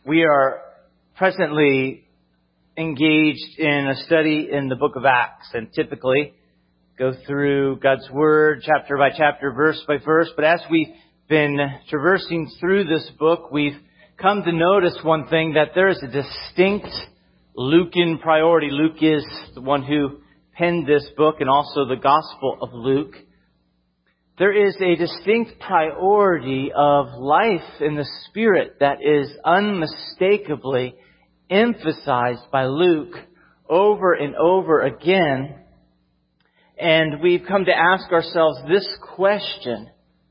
We are presently engaged in a study in the book of Acts, and typically go through God's Word chapter by chapter, verse by verse. But as we've been traversing through this book, we've come to notice one thing, that there is a distinct Lucan priority. Luke is the one who penned this book and also the Gospel of Luke. There is a distinct priority of life in the Spirit that is unmistakably emphasized by Luke over and over again. And we've come to ask ourselves this question: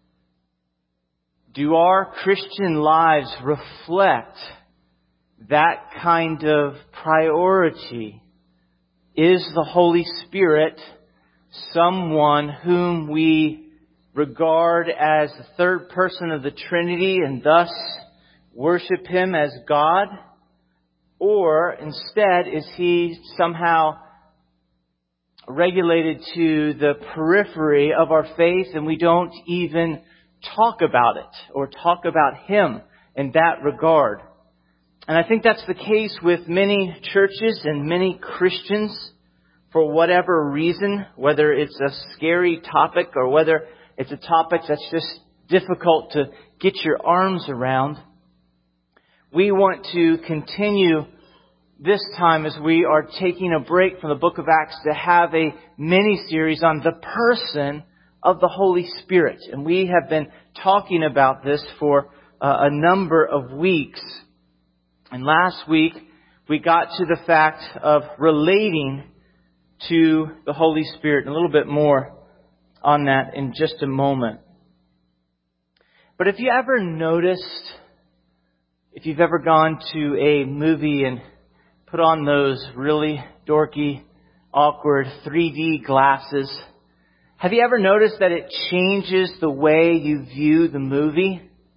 do our Christian lives reflect that kind of priority? Is the Holy Spirit someone whom we regard as the third person of the Trinity and thus worship Him as God? Or instead, is He somehow regulated to the periphery of our faith and we don't even talk about it or talk about Him in that regard? And I think that's the case with many churches and many Christians for whatever reason, whether it's a scary topic or whether it's a topic that's just difficult to get your arms around. We want to continue this time, as we are taking a break from the book of Acts, to have a mini-series on the person of the Holy Spirit. And we have been talking about this for a number of weeks. And last week, we got to the fact of relating to the Holy Spirit. And a little bit more on that in just a moment. But if you ever noticed, if you've ever gone to a movie and put on those really dorky, awkward 3D glasses, have you ever noticed that it changes the way you view the movie?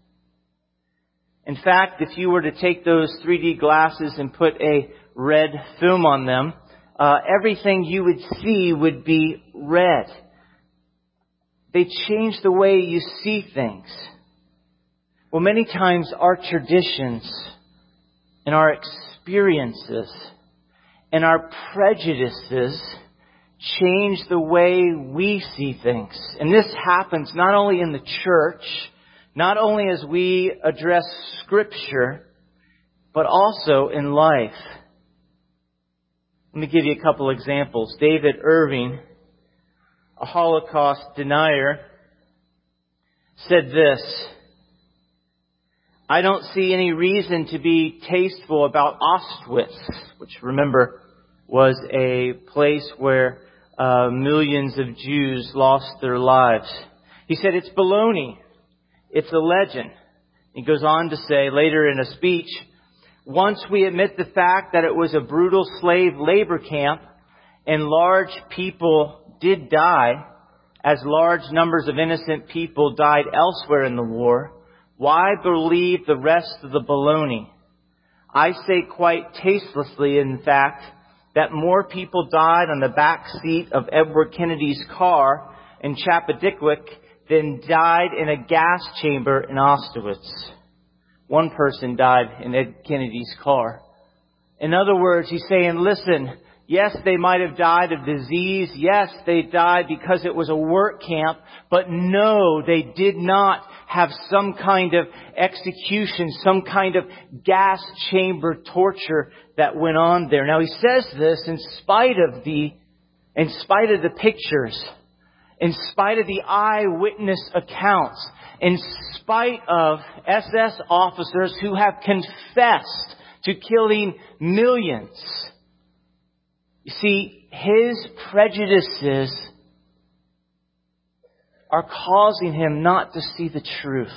In fact, if you were to take those 3D glasses and put a red film on them, everything you would see would be red. They change the way you see things. Well, many times our traditions and our experiences and our prejudices change the way we see things. And this happens not only in the church, not only as we address Scripture, but also in life. Let me give you a couple examples. David Irving, a Holocaust denier, said this: "I don't see any reason to be tasteful about Auschwitz," which, remember, was a place where millions of Jews lost their lives. He said, "It's baloney. It's a legend." He goes on to say later in a speech, "Once we admit the fact that it was a brutal slave labor camp and large people did die, as large numbers of innocent people died elsewhere in the war, why believe the rest of the baloney? I say quite tastelessly, in fact, that more people died on the back seat of Edward Kennedy's car in Chappaquiddick than died in a gas chamber in Auschwitz." One person died in Ed Kennedy's car. In other words, he's saying, listen, yes, they might have died of disease. Yes, they died because it was a work camp. But no, they did not have some kind of execution, some kind of gas chamber torture that went on there. Now, he says this in spite of the pictures, in spite of the eyewitness accounts, in spite of SS officers who have confessed to killing millions. You see, his prejudices are causing him not to see the truth.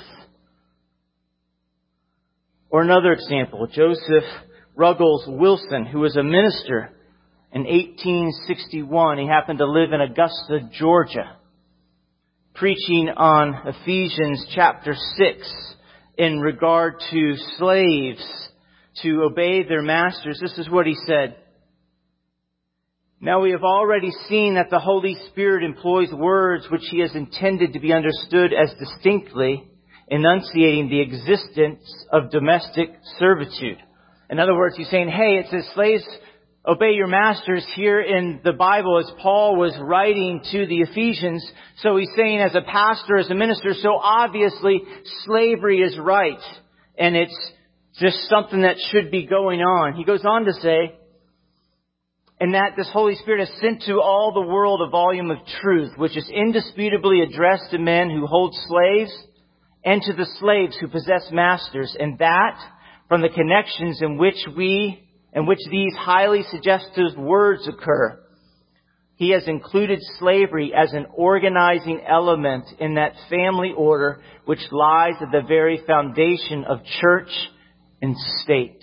Or another example, Joseph Ruggles Wilson, who was a minister in 1861. He happened to live in Augusta, Georgia, preaching on Ephesians chapter 6 in regard to slaves to obey their masters. This is what he said: "Now we have already seen that the Holy Spirit employs words which He has intended to be understood as distinctly enunciating the existence of domestic servitude. In other words, he's saying, hey, it says slaves, obey your masters here in the Bible as Paul was writing to the Ephesians. So he's saying as a pastor, as a minister, so obviously slavery is right. And it's just something that should be going on. He goes on to say, and that this Holy Spirit has sent to all the world a volume of truth, which is indisputably addressed to men who hold slaves and to the slaves who possess masters. And that from the connections in which these highly suggestive words occur, he has included slavery as an organizing element in that family order which lies at the very foundation of church and state.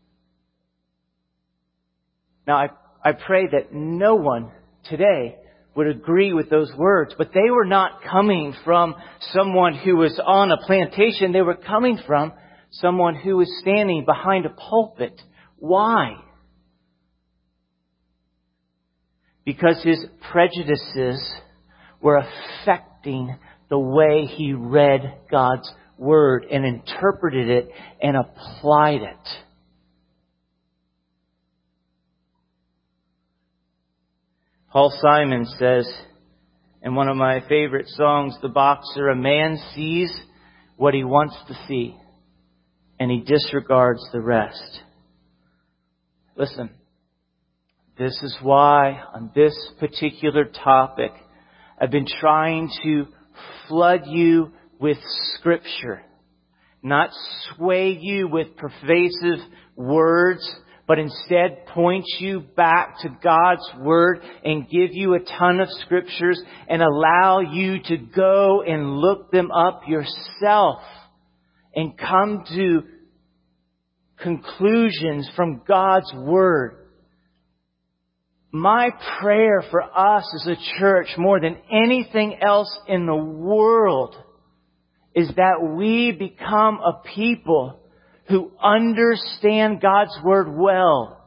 Now, I pray that no one today would agree with those words, but they were not coming from someone who was on a plantation. They were coming from someone who was standing behind a pulpit. Why? Because his prejudices were affecting the way he read God's Word and interpreted it and applied it. Paul Simon says in one of my favorite songs, The Boxer, a man sees what he wants to see and he disregards the rest. Listen, this is why on this particular topic I've been trying to flood you with Scripture, not sway you with pervasive words, but instead point you back to God's Word and give you a ton of Scriptures and allow you to go and look them up yourself and come to conclusions from God's Word. My prayer for us as a church, more than anything else in the world, is that we become a people who understand God's Word well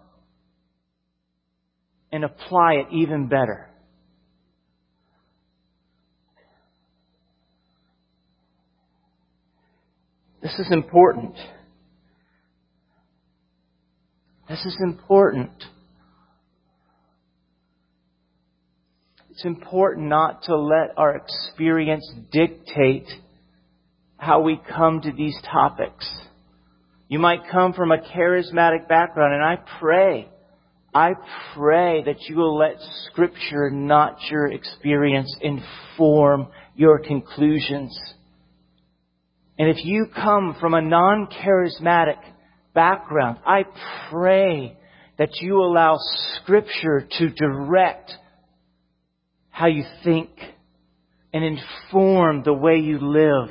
and apply it even better. This is important. This is important. It's important not to let our experience dictate how we come to these topics. You might come from a charismatic background, and I pray that you will let Scripture, not your experience, inform your conclusions. And if you come from a non-charismatic background, I pray that you allow Scripture to direct how you think and inform the way you live.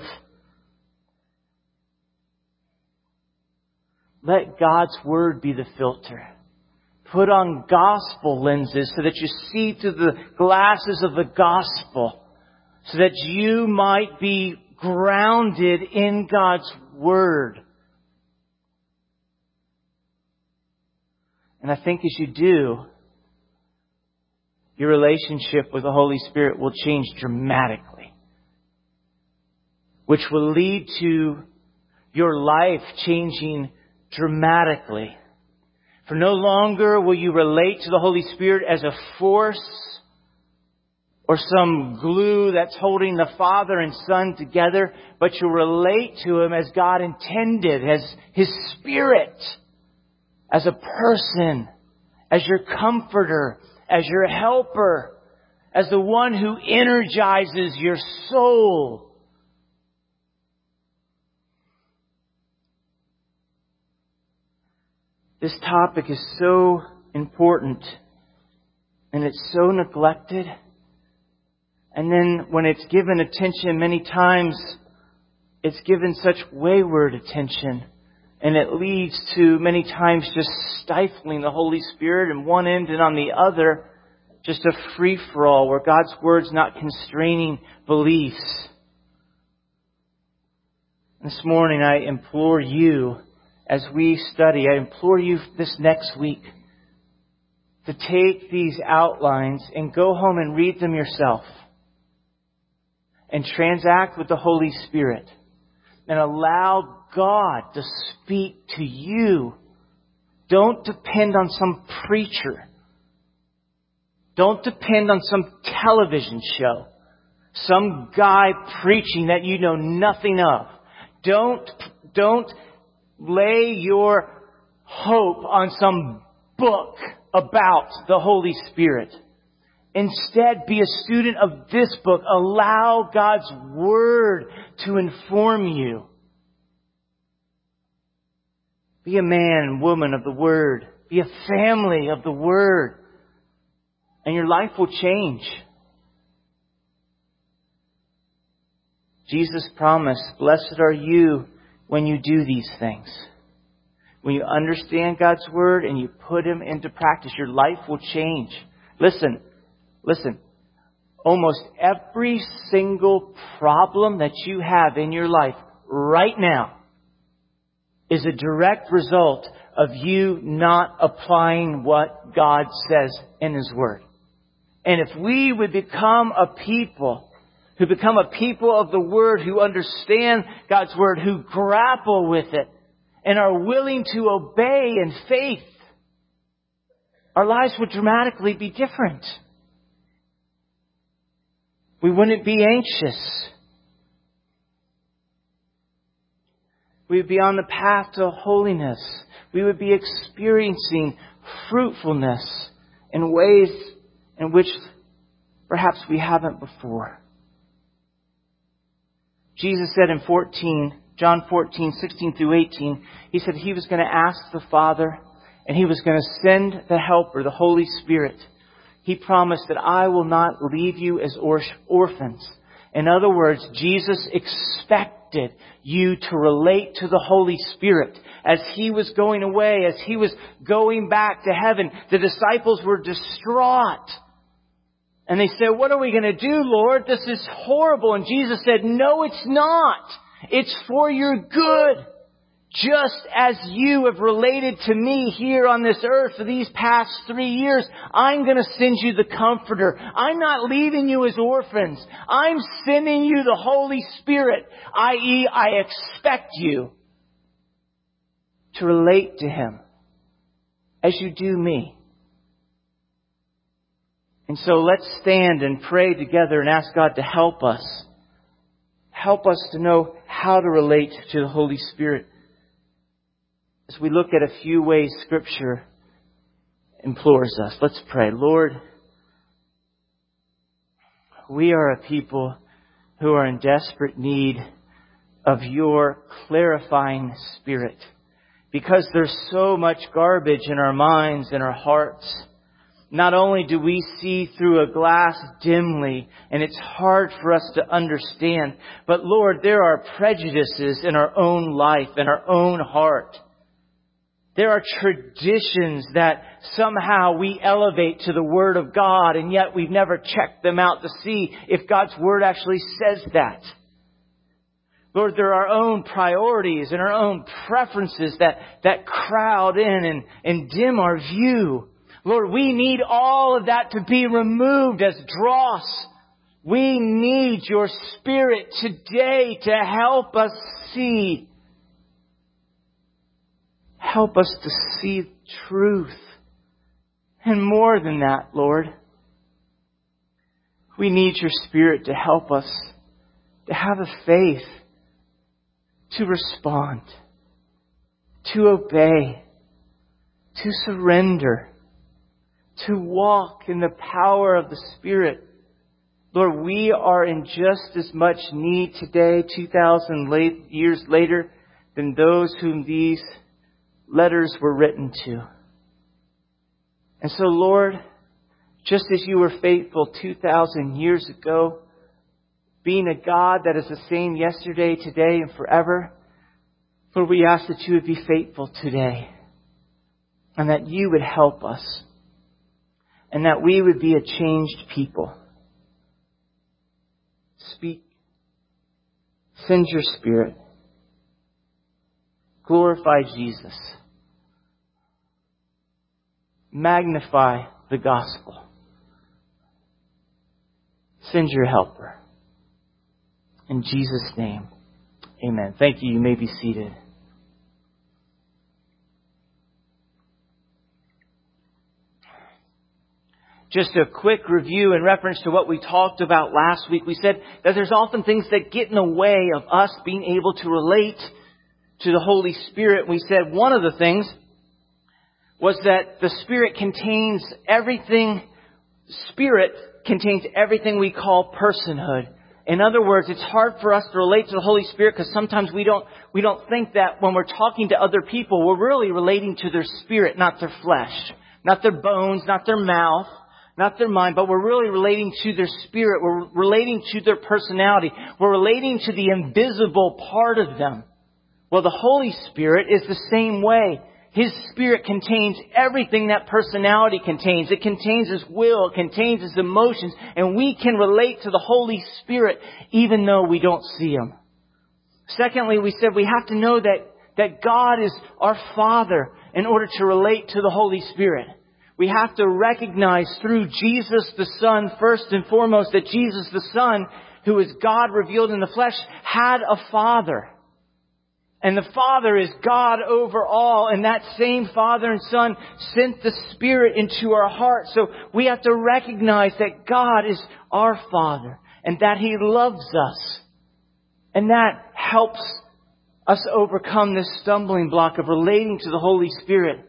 Let God's Word be the filter. Put on gospel lenses so that you see through the glasses of the gospel, so that you might be grounded in God's Word. And I think as you do, your relationship with the Holy Spirit will change dramatically, which will lead to your life changing dramatically. For no longer will you relate to the Holy Spirit as a force or some glue that's holding the Father and Son together, but you'll relate to Him as God intended, as His Spirit, as a person, as your comforter, as your helper, as the one who energizes your soul. This topic is so important and it's so neglected. And then when it's given attention, many times it's given such wayward attention. And it leads to many times just stifling the Holy Spirit on one end and on the other, just a free-for-all where God's Word's not constraining beliefs. This morning I implore you, as we study, I implore you this next week to take these outlines and go home and read them yourself and transact with the Holy Spirit. and allow God to speak to you. Don't depend on some preacher. Don't depend on some television show. Some guy preaching that you know nothing of. Don't lay your hope on some book about the Holy Spirit. Instead, be a student of this book. Allow God's Word to inform you. Be a man and woman of the Word. Be a family of the Word. And your life will change. Jesus promised, blessed are you when you do these things. When you understand God's Word and you put Him into practice, your life will change. Listen. Almost every single problem that you have in your life right now is a direct result of you not applying what God says in His Word. And if we would become a people of the Word, who understand God's Word, who grapple with it, and are willing to obey in faith, our lives would dramatically be different. We wouldn't be anxious. We would be on the path to holiness. We would be experiencing fruitfulness in ways in which perhaps we haven't before. Jesus said in John 14, 16 through 18, He said He was going to ask the Father, and He was going to send the Helper, the Holy Spirit. He promised that I will not leave you as orphans. In other words, Jesus expected you to relate to the Holy Spirit. As He was going away, as He was going back to heaven, the disciples were distraught. And they said, what are we going to do, Lord? This is horrible. And Jesus said, no, it's not. It's for your good. Just as you have related to me here on this earth for these past 3 years, I'm going to send you the Comforter. I'm not leaving you as orphans. I'm sending you the Holy Spirit, i.e., I expect you to relate to Him as you do me. And so let's stand and pray together and ask God to help us. Help us to know how to relate to the Holy Spirit. As we look at a few ways Scripture implores us, let's pray. Lord, we are a people who are in desperate need of Your clarifying Spirit, because there's so much garbage in our minds and our hearts. Not only do we see through a glass dimly, and it's hard for us to understand, but Lord, there are prejudices in our own life, in our own heart. There are traditions that somehow we elevate to the Word of God, and yet we've never checked them out to see if God's Word actually says that. Lord, there are our own priorities and our own preferences that crowd in and dim our view. Lord, we need all of that to be removed as dross. We need Your Spirit today to help us see. Help us to see truth. And more than that, Lord, we need Your Spirit to help us to have a faith, to respond, to obey, to surrender, to walk in the power of the Spirit. Lord, we are in just as much need today, 2,000 years later, than those whom these letters were written to. And so, Lord, just as You were faithful 2,000 years ago, being a God that is the same yesterday, today, and forever, Lord, we ask that You would be faithful today, and that You would help us, and that we would be a changed people. Speak. Send Your Spirit. Glorify Jesus. Magnify the gospel. Send Your Helper. In Jesus' name, Amen. Thank you. You may be seated. Just a quick review in reference to what we talked about last week. We said that there's often things that get in the way of us being able to relate to the Holy Spirit. We said one of the things was that the Spirit contains everything we call personhood. In other words, it's hard for us to relate to the Holy Spirit because sometimes we don't think that when we're talking to other people, we're really relating to their spirit, not their flesh, not their bones, not their mouth, not their mind, but we're really relating to their spirit. We're relating to their personality. We're relating to the invisible part of them. Well, the Holy Spirit is the same way. His Spirit contains everything that personality contains. It contains His will. It contains His emotions. And we can relate to the Holy Spirit even though we don't see Him. Secondly, we said we have to know that God is our Father in order to relate to the Holy Spirit. We have to recognize through Jesus the Son, first and foremost, that Jesus the Son, who is God revealed in the flesh, had a Father. And the Father is God over all. And that same Father and Son sent the Spirit into our hearts. So we have to recognize that God is our Father and that He loves us. And that helps us overcome this stumbling block of relating to the Holy Spirit.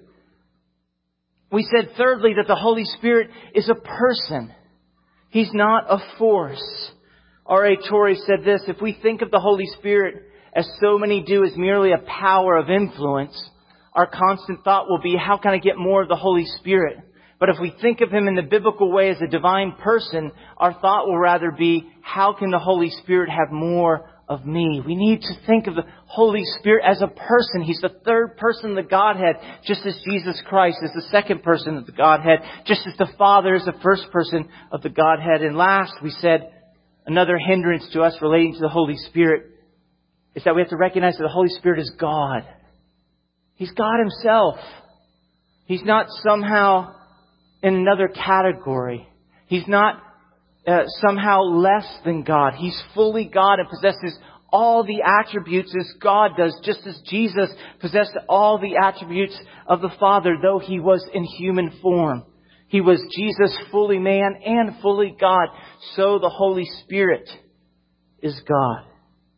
We said thirdly that the Holy Spirit is a person. He's not a force. R.A. Torrey said this: if we think of the Holy Spirit as so many do as merely a power of influence, our constant thought will be, how can I get more of the Holy Spirit? But if we think of Him in the biblical way as a divine person, our thought will rather be, how can the Holy Spirit have more of me? We need to think of the Holy Spirit as a person. He's the third person of the Godhead, just as Jesus Christ is the second person of the Godhead, just as the Father is the first person of the Godhead. And last, we said another hindrance to us relating to the Holy Spirit is that we have to recognize that the Holy Spirit is God. He's God Himself. He's not somehow in another category. He's not somehow less than God. He's fully God and possesses all the attributes as God does, just as Jesus possessed all the attributes of the Father, though He was in human form. He was Jesus, fully man and fully God. So the Holy Spirit is God.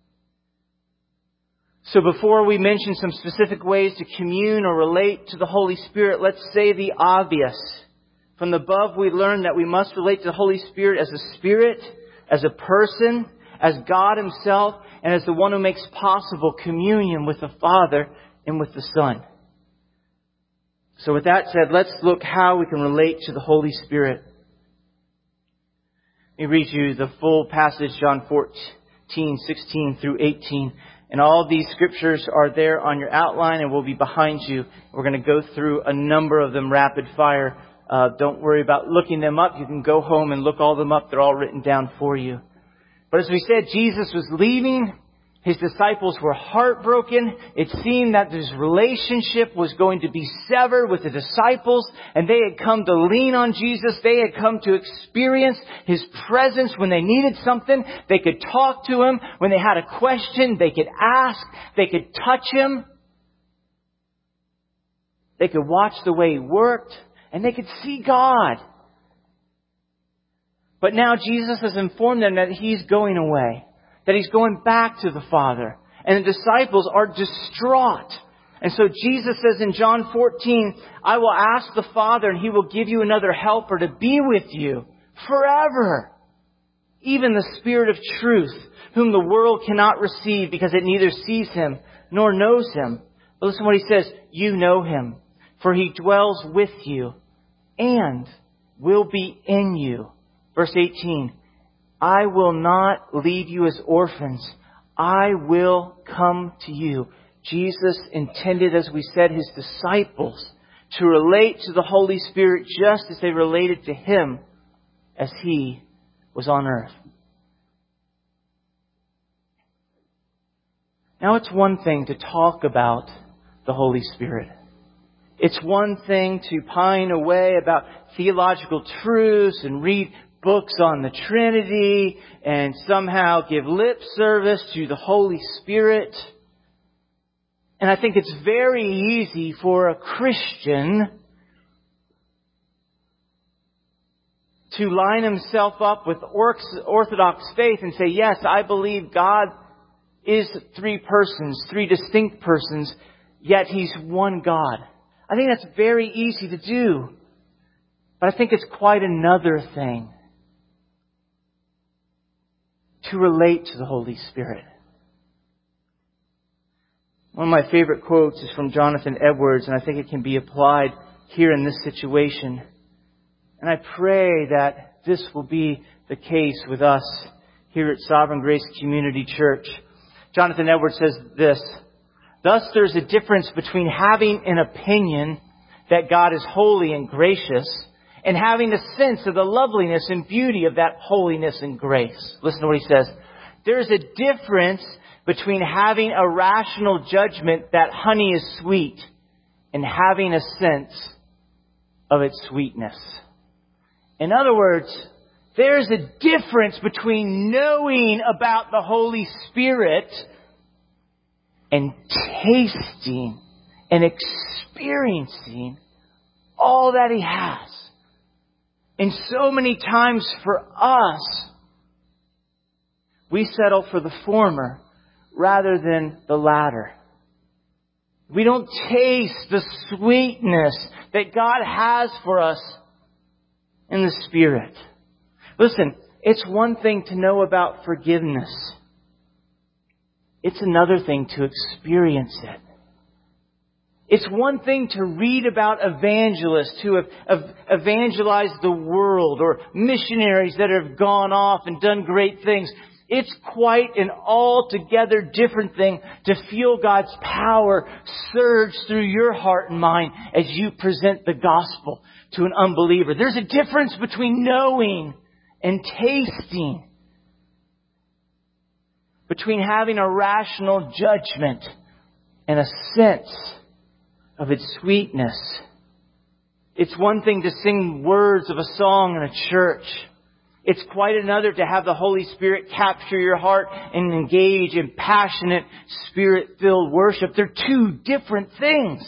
So before we mention some specific ways to commune or relate to the Holy Spirit, let's say the obvious. From the above, we learned that we must relate to the Holy Spirit as a spirit, as a person, as God Himself, and as the one who makes possible communion with the Father and with the Son. So with that said, let's look how we can relate to the Holy Spirit. Let me read you the full passage, John 14, 16 through 18. And all these scriptures are there on your outline and will be behind you. We're going to go through a number of them rapid fire. Don't worry about looking them up. You can go home and look all them up. They're all written down for you. But as we said, Jesus was leaving. His disciples were heartbroken. It seemed that this relationship was going to be severed with the disciples, and they had come to lean on Jesus. They had come to experience His presence when they needed something. They could talk to Him. When they had a question, they could ask. They could touch Him. They could watch the way He worked, and they could see God. But now Jesus has informed them that He's going away, that He's going back to the Father. And the disciples are distraught. And so Jesus says in John 14, I will ask the Father and He will give you another helper to be with you forever. Even the Spirit of truth, whom the world cannot receive because it neither sees Him nor knows Him. But listen to what He says. You know Him, for He dwells with you and will be in you. Verse 18. I will not leave you as orphans. I will come to you. Jesus intended, as we said, His disciples to relate to the Holy Spirit just as they related to Him as He was on earth. Now, it's one thing to talk about the Holy Spirit. It's one thing to pine away about theological truths and read books on the Trinity and somehow give lip service to the Holy Spirit. And I think it's very easy for a Christian to line himself up with Orthodox faith and say, yes, I believe God is three persons, three distinct persons, yet He's one God. I think that's very easy to do. But I think it's quite another thing to relate to the Holy Spirit. One of my favorite quotes is from Jonathan Edwards, and I think it can be applied here in this situation. And I pray that this will be the case with us here at Sovereign Grace Community Church. Jonathan Edwards says this: thus there's a difference between having an opinion that God is holy and gracious and having a sense of the loveliness and beauty of that holiness and grace. Listen to what he says. There's a difference between having a rational judgment that honey is sweet and having a sense of its sweetness. In other words, there's a difference between knowing about the Holy Spirit and tasting and experiencing all that He has. And so many times for us, we settle for the former rather than the latter. We don't taste the sweetness that God has for us in the Spirit. Listen, it's one thing to know about forgiveness. It's another thing to experience it. It's one thing to read about evangelists who have evangelized the world or missionaries that have gone off and done great things. It's quite an altogether different thing to feel God's power surge through your heart and mind as you present the gospel to an unbeliever. There's a difference between knowing and tasting, between having a rational judgment and a sense of its sweetness. It's one thing to sing words of a song in a church. It's quite another to have the Holy Spirit capture your heart and engage in passionate, Spirit-filled worship. They're two different things.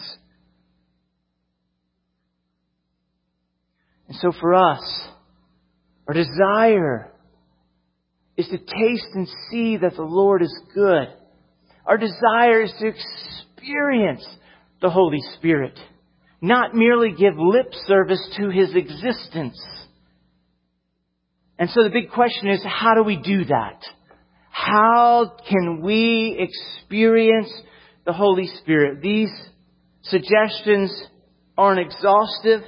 And so for us, our desire is to taste and see that the Lord is good. Our desire is to experience the Holy Spirit, not merely give lip service to His existence. And so the big question is, how do we do that? How can we experience the Holy Spirit? These suggestions aren't exhaustive,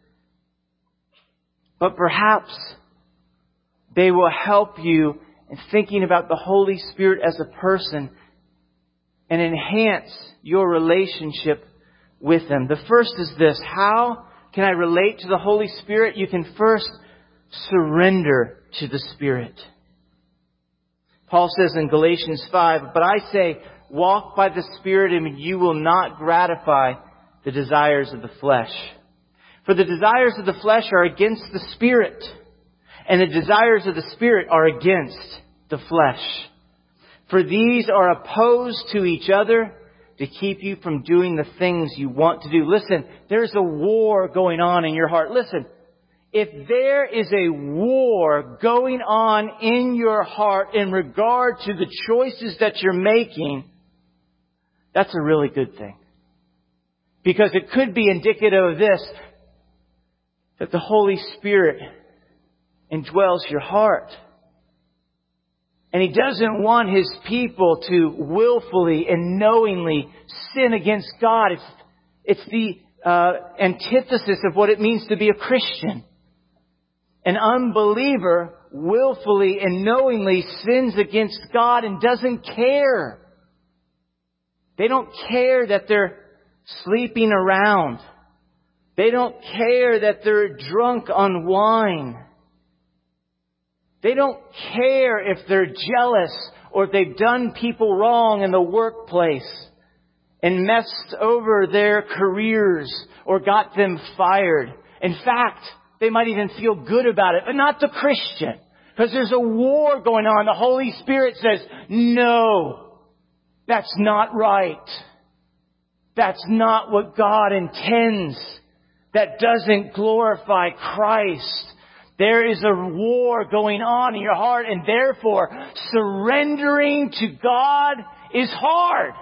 but perhaps they will help you in thinking about the Holy Spirit as a person and enhance your relationship with Him. The first is this: how can I relate to the Holy Spirit? You can first surrender to the Spirit. Paul says in Galatians 5, but I say, walk by the Spirit and you will not gratify the desires of the flesh. For the desires of the flesh are against the Spirit, and the desires of the Spirit are against the flesh. For these are opposed to each other to keep you from doing the things you want to do. Listen, there's a war going on in your heart. Listen, if there is a war going on in your heart in regard to the choices that you're making, that's a really good thing. Because it could be indicative of this, that the Holy Spirit indwells your heart. And He doesn't want His people to willfully and knowingly sin against God. It's the antithesis of what it means to be a Christian. An unbeliever willfully and knowingly sins against God and doesn't care. They don't care that they're sleeping around. They don't care that they're drunk on wine. They don't care if they're jealous or if they've done people wrong in the workplace and messed over their careers or got them fired. In fact, They might even feel good about it, but not the Christian. Because there's a war going on. The Holy Spirit says, no, that's not right. That's not what God intends. That doesn't glorify Christ. There is a war going on in your heart, and therefore surrendering to God is hard.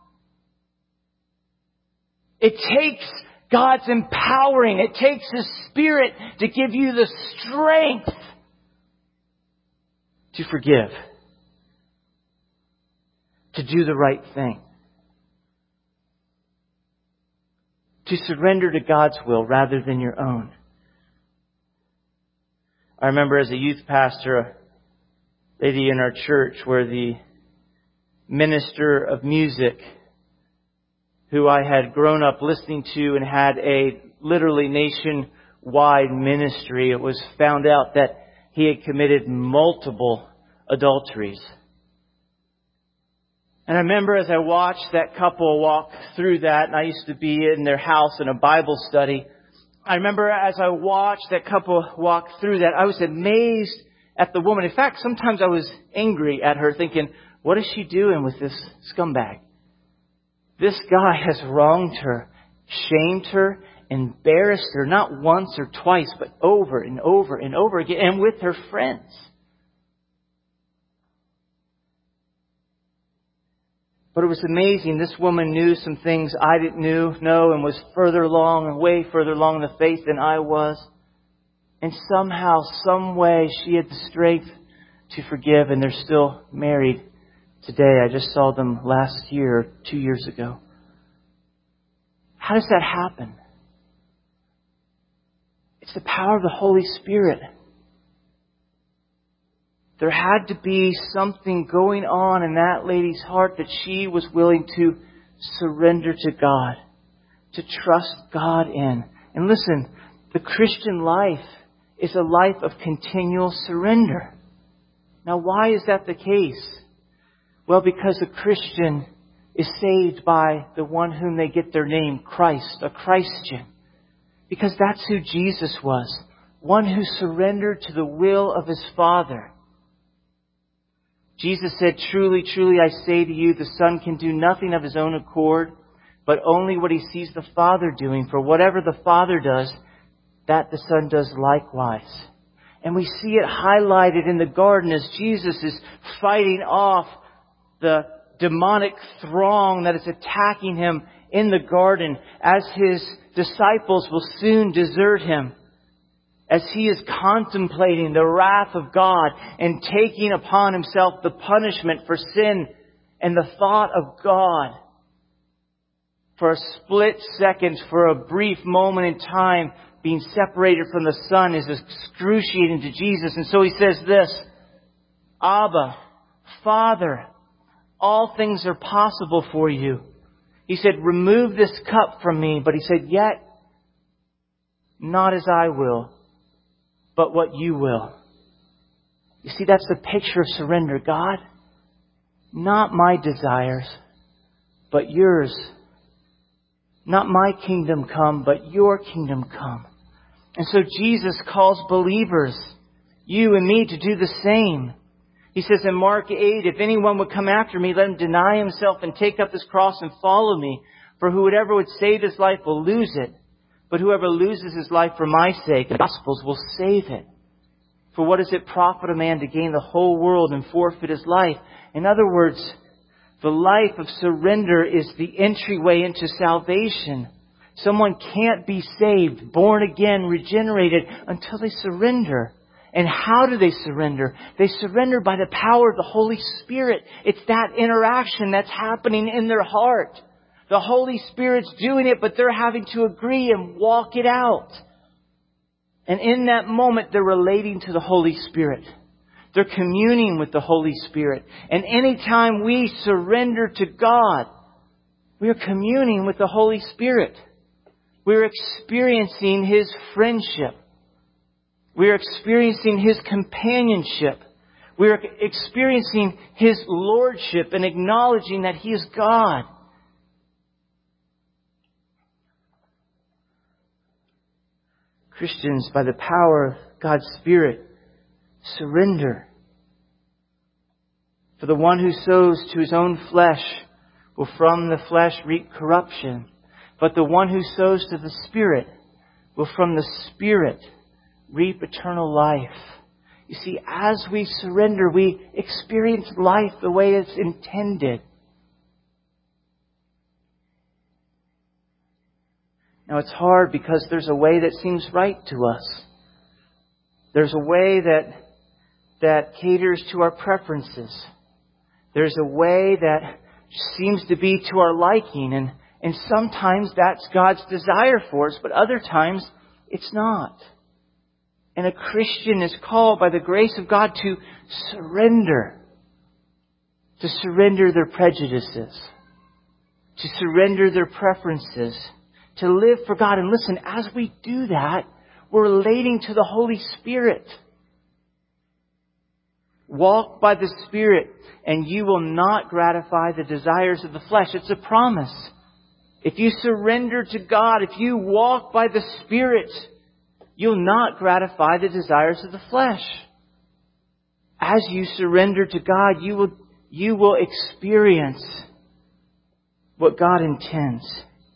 It takes God's empowering. It takes His Spirit to give you the strength to forgive, to do the right thing, to surrender to God's will rather than your own. I remember as a youth pastor, a lady in our church where the minister of music, who I had grown up listening to and had a literally nationwide ministry, it was found out that he had committed multiple adulteries. And I remember as I watched that couple walk through that, and I used to be in their house in a Bible study. I remember as I watched that couple walk through that, I was amazed at the woman. In fact, sometimes I was angry at her, thinking, what is she doing with this scumbag? This guy has wronged her, shamed her, embarrassed her, not once or twice, but over and over and over again, and with her friends. But it was amazing. This woman knew some things I didn't know, and was further along and way further along in the faith than I was. And somehow, some way, she had the strength to forgive, and they're still married today. I just saw them last year, 2 years ago. How does that happen? It's the power of the Holy Spirit. There had to be something going on in that lady's heart that she was willing to surrender to God, to trust God in. And listen, the Christian life is a life of continual surrender. Now, why is that the case? Well, because a Christian is saved by the one whom they get their name, Christ, a Christian. Because that's who Jesus was, one who surrendered to the will of His Father. Jesus said, truly, truly, I say to you, the Son can do nothing of His own accord, but only what He sees the Father doing. For whatever the Father does, that the Son does likewise. And we see it highlighted in the garden as Jesus is fighting off the demonic throng that is attacking Him in the garden, as His disciples will soon desert Him. As He is contemplating the wrath of God and taking upon Himself the punishment for sin, and the thought of God for a split second, for a brief moment in time, being separated from the Son is excruciating to Jesus. And so He says this, Abba, Father, all things are possible for you. He said, remove this cup from me. But He said, yet not as I will, but what you will. You see, that's the picture of surrender. God, not my desires, but yours. Not my kingdom come, but your kingdom come. And so Jesus calls believers, you and me, to do the same. He says in Mark 8, if anyone would come after me, let him deny himself and take up his cross and follow me. For whoever would save his life will lose it. But whoever loses his life for my sake, the Gospels, will save it. For what does it profit a man to gain the whole world and forfeit his life? In other words, the life of surrender is the entryway into salvation. Someone can't be saved, born again, regenerated, until they surrender. And how do they surrender? They surrender by the power of the Holy Spirit. It's that interaction that's happening in their heart. The Holy Spirit's doing it, but they're having to agree and walk it out. And in that moment, they're relating to the Holy Spirit. They're communing with the Holy Spirit. And anytime we surrender to God, we are communing with the Holy Spirit. We're experiencing His friendship. We're experiencing His companionship. We're experiencing His lordship and acknowledging that He is God. Christians, by the power of God's Spirit, surrender. For the one who sows to his own flesh will from the flesh reap corruption, but the one who sows to the Spirit will from the Spirit reap eternal life. You see, as we surrender, we experience life the way it's intended. Now it's hard because there's a way that seems right to us. There's a way that caters to our preferences. There's a way that seems to be to our liking, and sometimes that's God's desire for us, but other times it's not. And a Christian is called by the grace of God to surrender their prejudices, to surrender their preferences, to live for God. And listen, as we do that, we're relating to the Holy Spirit. Walk by the Spirit, and you will not gratify the desires of the flesh. It's a promise. If you surrender to God, if you walk by the Spirit, you'll not gratify the desires of the flesh. As you surrender to God, you will experience what God intends.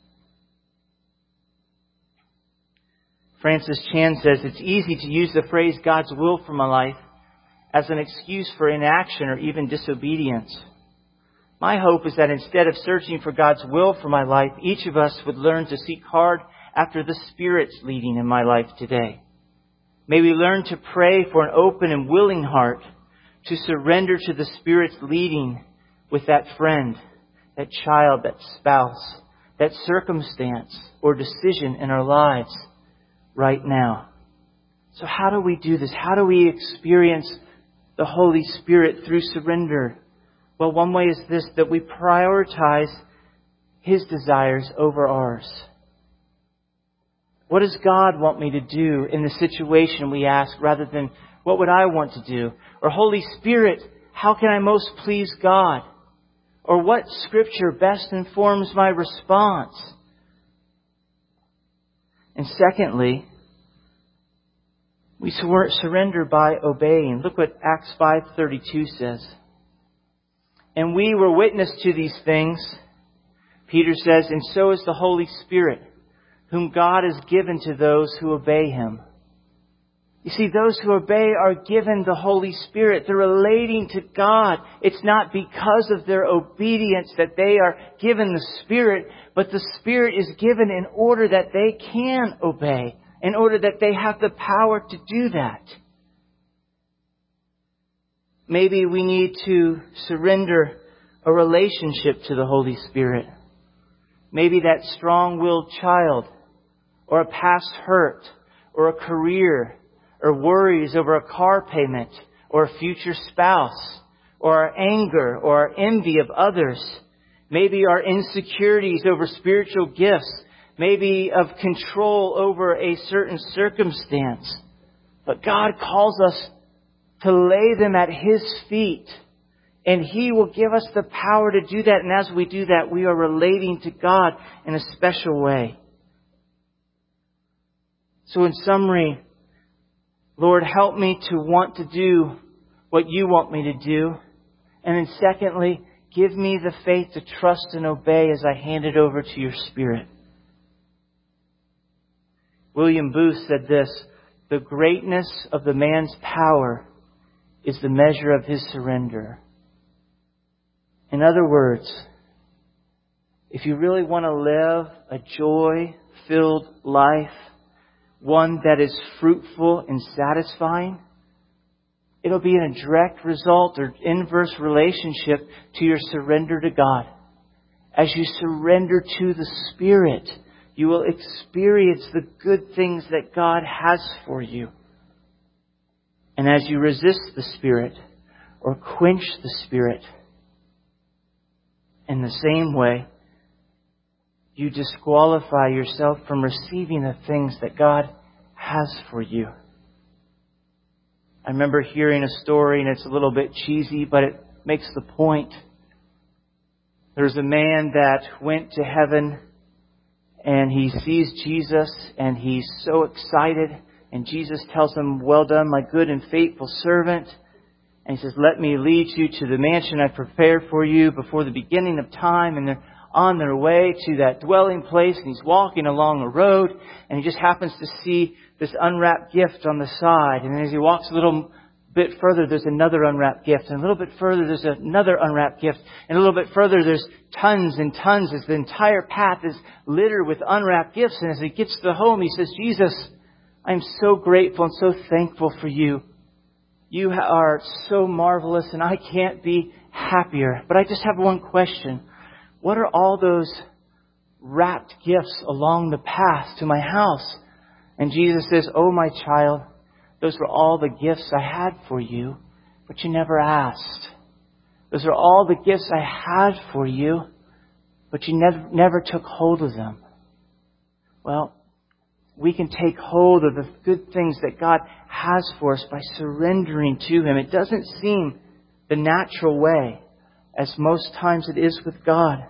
Francis Chan says, it's easy to use the phrase God's will for my life as an excuse for inaction or even disobedience. My hope is that instead of searching for God's will for my life, each of us would learn to seek hard after the Spirit's leading in my life today. May we learn to pray for an open and willing heart to surrender to the Spirit's leading with that friend, that child, that spouse, that circumstance or decision in our lives right now. So how do we do this? How do we experience the Holy Spirit through surrender? Well, one way is this, that we prioritize His desires over ours. What does God want me to do in the situation, we ask, rather than what would I want to do? Or Holy Spirit, how can I most please God? Or what Scripture best informs my response? And secondly, we surrender by obeying. Look what Acts 5:32 says. And we were witness to these things, Peter says, and so is the Holy Spirit, whom God has given to those who obey Him. You see, those who obey are given the Holy Spirit. They're relating to God. It's not because of their obedience that they are given the Spirit, but the Spirit is given in order that they can obey, in order that they have the power to do that. Maybe we need to surrender a relationship to the Holy Spirit. Maybe that strong-willed child, or a past hurt, or a career, or worries over a car payment, or a future spouse, or our anger, or our envy of others. Maybe our insecurities over spiritual gifts. Maybe of control over a certain circumstance. But God calls us to lay them at His feet. And He will give us the power to do that. And as we do that, we are relating to God in a special way. So in summary, Lord, help me to want to do what You want me to do. And then secondly, give me the faith to trust and obey as I hand it over to Your Spirit. William Booth said this, the greatness of the man's power is the measure of his surrender. In other words, if you really want to live a joy-filled life, one that is fruitful and satisfying, it'll be in a direct result or inverse relationship to your surrender to God. As you surrender to the Spirit, you will experience the good things that God has for you. And as you resist the Spirit or quench the Spirit, in the same way, you disqualify yourself from receiving the things that God has for you. I remember hearing a story, and it's a little bit cheesy, but it makes the point. There's a man that went to heaven, And he sees Jesus and he's so excited. And Jesus tells him, "Well done, my good and faithful servant." And he says, "Let me lead you to the mansion I prepared for you before the beginning of time." And they're on their way to that dwelling place. And he's walking along a road. And he just happens to see this unwrapped gift on the side. And as he walks a little bit further, there's another unwrapped gift. And a little bit further, there's another unwrapped gift. And a little bit further, there's tons and tons, as the entire path is littered with unwrapped gifts. And as he gets to the home, he says, "Jesus, I'm so grateful and so thankful for you. You are so marvelous and I can't be happier. But I just have one question. What are all those wrapped gifts along the path to my house?" And Jesus says, "Oh, my child, those were all the gifts I had for you, but you never asked. Those are all the gifts I had for you, but you never took hold of them." Well, we can take hold of the good things that God has for us by surrendering to Him. It doesn't seem the natural way, as most times it is with God.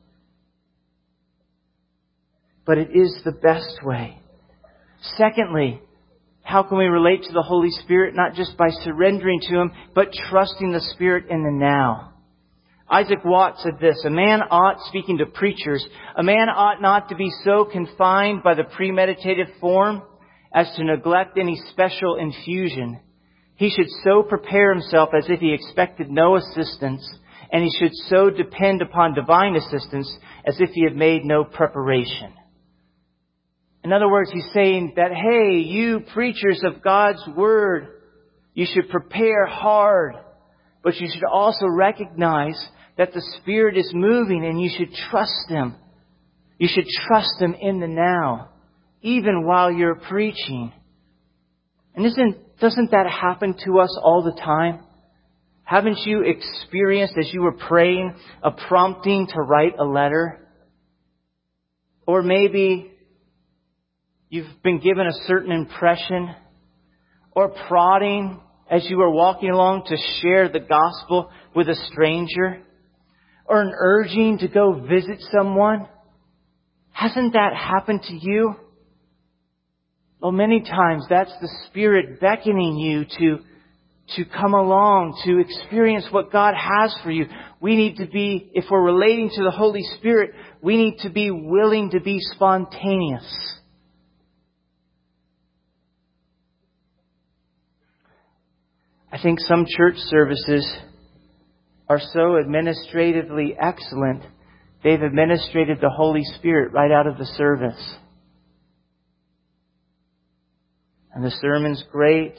But it is the best way. Secondly, how can we relate to the Holy Spirit? Not just by surrendering to Him, but trusting the Spirit in the now. Isaac Watts said this, speaking to preachers, a man ought not to be so confined by the premeditative form as to neglect any special infusion. He should so prepare himself as if he expected no assistance, and he should so depend upon divine assistance as if he had made no preparation. In other words, he's saying that, hey, you preachers of God's Word, you should prepare hard, but you should also recognize that the Spirit is moving and you should trust Him. You should trust Him in the now, even while you're preaching. And doesn't that happen to us all the time? Haven't you experienced, as you were praying, a prompting to write a letter? Or maybe you've been given a certain impression, or prodding as you were walking along to share the gospel with a stranger, or an urging to go visit someone. Hasn't that happened to you? Well, many times that's the Spirit beckoning you to come along, to experience what God has for you. We need to be, if we're relating to the Holy Spirit, we need to be willing to be spontaneous. I think some church services are so administratively excellent, they've administrated the Holy Spirit right out of the service. And the sermon's great,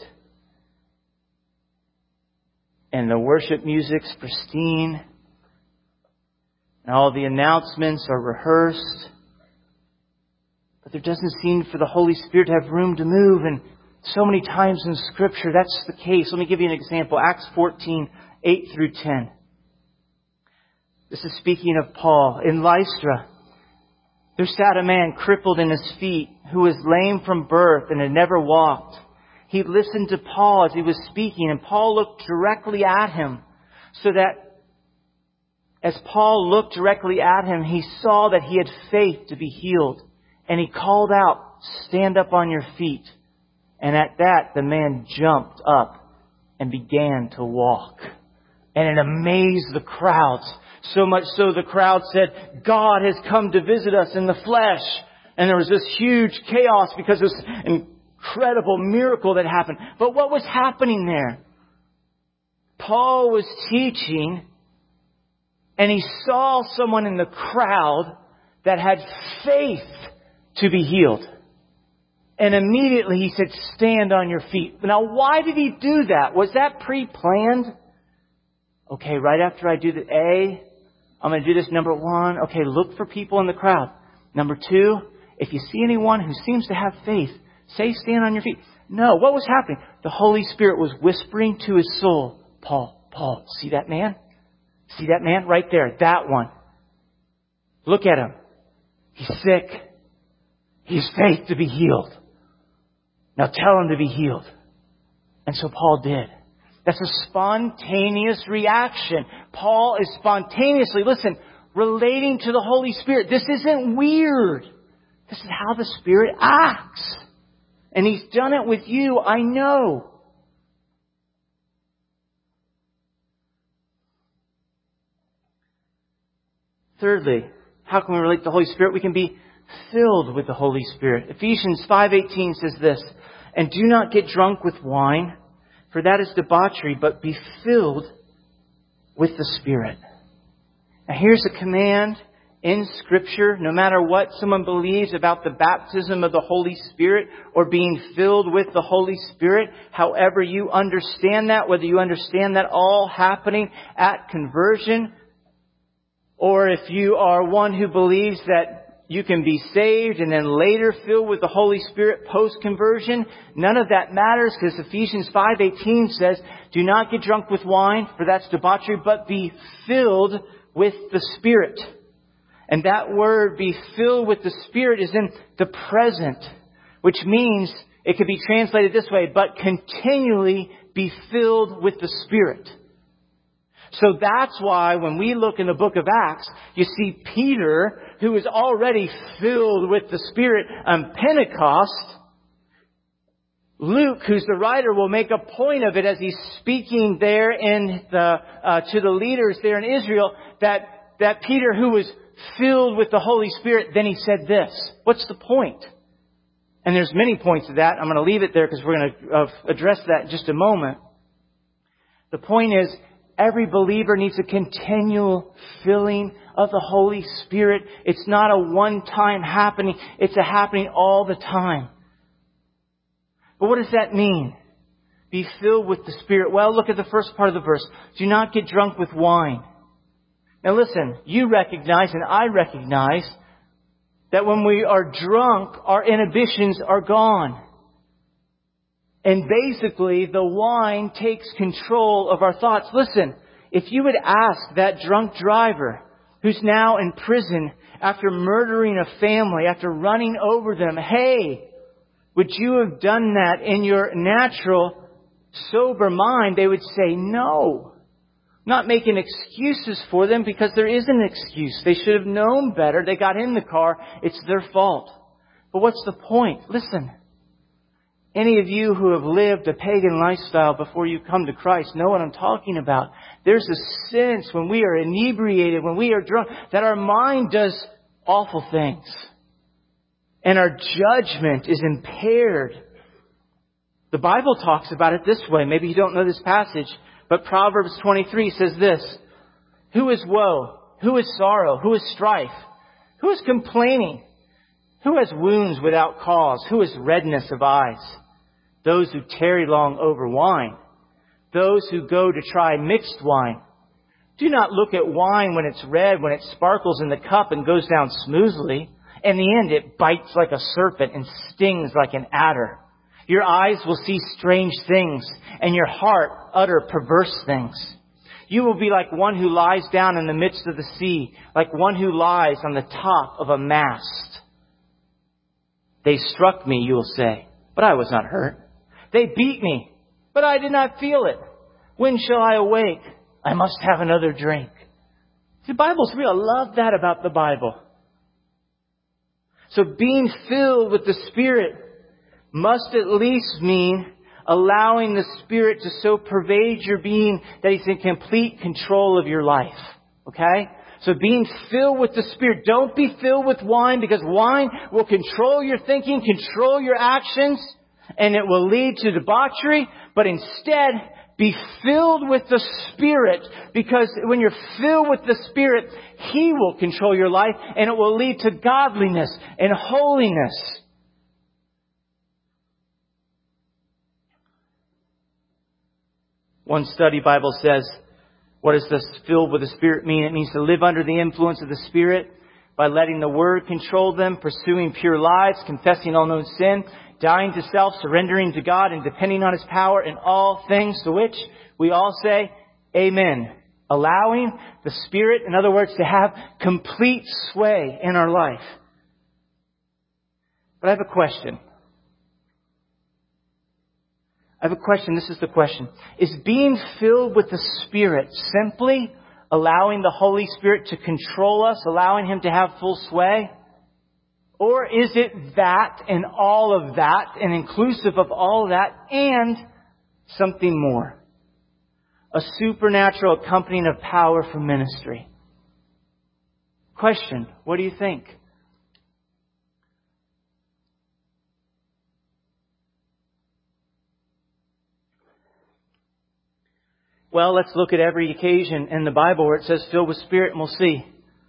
and the worship music's pristine, and all the announcements are rehearsed, but there doesn't seem for the Holy Spirit to have room to move. And so many times in Scripture, that's the case. Let me give you an example. Acts 14, 8 through 10. This is speaking of Paul. In Lystra, there sat a man crippled in his feet, who was lame from birth and had never walked. He listened to Paul as he was speaking, and Paul looked directly at him, so that as Paul looked directly at him, he saw that he had faith to be healed. And he called out, "Stand up on your feet." And at that, the man jumped up and began to walk. And it amazed the crowds. So much so the crowd said, "God has come to visit us in the flesh." And there was this huge chaos because of this incredible miracle that happened. But what was happening there? Paul was teaching, and he saw someone in the crowd that had faith to be healed. And immediately he said, "Stand on your feet." Now, why did he do that? Was that pre-planned? Okay, right after I do the A, I'm going to do this number one. Okay, look for people in the crowd. Number two, if you see anyone who seems to have faith, say, "Stand on your feet." No, what was happening? The Holy Spirit was whispering to his soul, Paul, see that man? See that man right there? That one. Look at him. He's sick. He has faith to be healed. Now tell him to be healed. And so Paul did. That's a spontaneous reaction. Paul is spontaneously, relating to the Holy Spirit. This isn't weird. This is how the Spirit acts. And He's done it with you, I know. Thirdly, how can we relate to the Holy Spirit? We can be filled with the Holy Spirit. Ephesians 5:18 says this, "And do not get drunk with wine, for that is debauchery, but be filled with the Spirit." Now here's a command in Scripture, no matter what someone believes about the baptism of the Holy Spirit or being filled with the Holy Spirit, however you understand that, whether you understand that all happening at conversion, or if you are one who believes that you can be saved and then later filled with the Holy Spirit post-conversion, none of that matters, because Ephesians 5:18 says, "Do not get drunk with wine, for that's debauchery, but be filled with the Spirit." And that word, "be filled with the Spirit," is in the present, which means it could be translated this way, but continually be filled with the Spirit. So that's why when we look in the book of Acts, you see Peter, who is already filled with the Spirit on Pentecost. Luke, who's the writer, will make a point of it as he's speaking there to the leaders there in Israel, that Peter, who was filled with the Holy Spirit, then he said this. What's the point? And there's many points to that. I'm going to leave it there because we're going to address that in just a moment. The point is, every believer needs a continual filling of the Holy Spirit. It's not a one-time happening. It's a happening all the time. But what does that mean? Be filled with the Spirit. Well, look at the first part of the verse. Do not get drunk with wine. Now listen, you recognize and I recognize that when we are drunk, our inhibitions are gone. And basically, the wine takes control of our thoughts. Listen, if you would ask that drunk driver who's now in prison after murdering a family, after running over them, "Hey, would you have done that in your natural, sober mind?" They would say, "No." Not making excuses for them, because there isn't an excuse. They should have known better. They got in the car. It's their fault. But what's the point? Listen. Any of you who have lived a pagan lifestyle before you come to Christ know what I'm talking about. There's a sense when we are inebriated, when we are drunk, that our mind does awful things. And our judgment is impaired. The Bible talks about it this way. Maybe you don't know this passage, but Proverbs 23 says this: "Who is woe? Who is sorrow? Who is strife? Who is complaining? Who has wounds without cause? Who has redness of eyes? Those who tarry long over wine. Those who go to try mixed wine. Do not look at wine when it's red, when it sparkles in the cup and goes down smoothly. In the end, it bites like a serpent and stings like an adder. Your eyes will see strange things, and your heart utter perverse things. You will be like one who lies down in the midst of the sea, like one who lies on the top of a mast. They struck me," you will say, "but I was not hurt. They beat me, but I did not feel it. When shall I awake? I must have another drink." The Bible's real. I love that about the Bible. So being filled with the Spirit must at least mean allowing the Spirit to so pervade your being that He's in complete control of your life. Okay? So being filled with the Spirit. Don't be filled with wine, because wine will control your thinking, control your actions, and it will lead to debauchery. But instead, be filled with the Spirit, because when you're filled with the Spirit, He will control your life, and it will lead to godliness and holiness. One study Bible says, what does this filled with the Spirit mean? It means to live under the influence of the Spirit by letting the Word control them, pursuing pure lives, confessing all known sin, dying to self, surrendering to God, and depending on His power in all things, to which we all say, Amen. Allowing the Spirit, in other words, to have complete sway in our life. But I have a question. This is the question. Is being filled with the Spirit simply allowing the Holy Spirit to control us, allowing Him to have full sway? Or is it that and all of that and inclusive of all of that and something more? A supernatural accompanying of power for ministry. Question, what do you think? Well, let's look at every occasion in the Bible where it says filled with Spirit, and we'll see.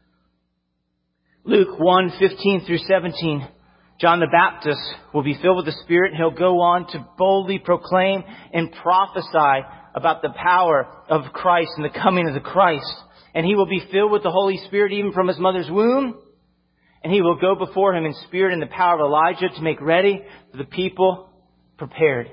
Luke 1:15 through 17. John the Baptist will be filled with the Spirit, and he'll go on to boldly proclaim and prophesy about the power of Christ and the coming of the Christ. And he will be filled with the Holy Spirit even from his mother's womb. And he will go before him in spirit and the power of Elijah to make ready for the people prepared.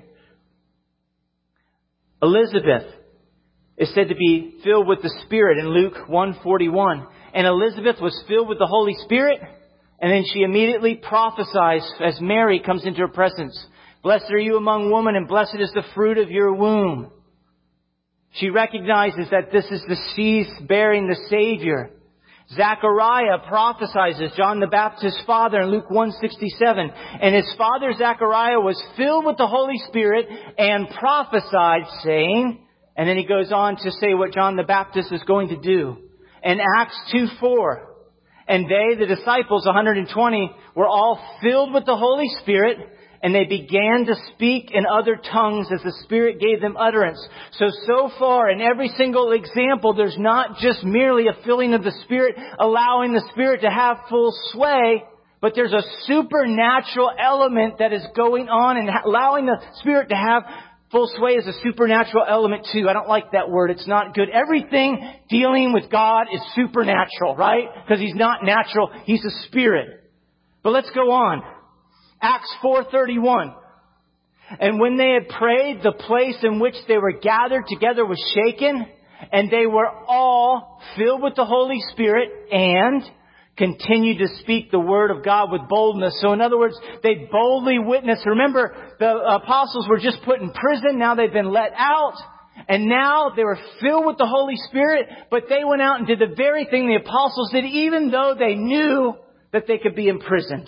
Elizabeth is said to be filled with the Spirit in Luke 1:41. And Elizabeth was filled with the Holy Spirit, and then she immediately prophesies as Mary comes into her presence. Blessed are you among women, and blessed is the fruit of your womb. She recognizes that this is the seed bearing the Savior. Zechariah prophesies as John the Baptist's father in Luke 1:67. And his father Zechariah was filled with the Holy Spirit and prophesied, saying, and then he goes on to say what John the Baptist is going to do. In Acts 2:4, and they, the disciples, 120, were all filled with the Holy Spirit, and they began to speak in other tongues as the Spirit gave them utterance. So far, in every single example, there's not just merely a filling of the Spirit, allowing the Spirit to have full sway, but there's a supernatural element that is going on, and allowing the Spirit to have full sway is a supernatural element too. I don't like that word. It's not good. Everything dealing with God is supernatural, right? Because He's not natural. He's a Spirit. But let's go on. Acts 4:31. And when they had prayed, the place in which they were gathered together was shaken, and they were all filled with the Holy Spirit and continued to speak the word of God with boldness. So in other words, they boldly witnessed. Remember, the apostles were just put in prison. Now they've been let out. And now they were filled with the Holy Spirit. But they went out and did the very thing the apostles did, even though they knew that they could be imprisoned.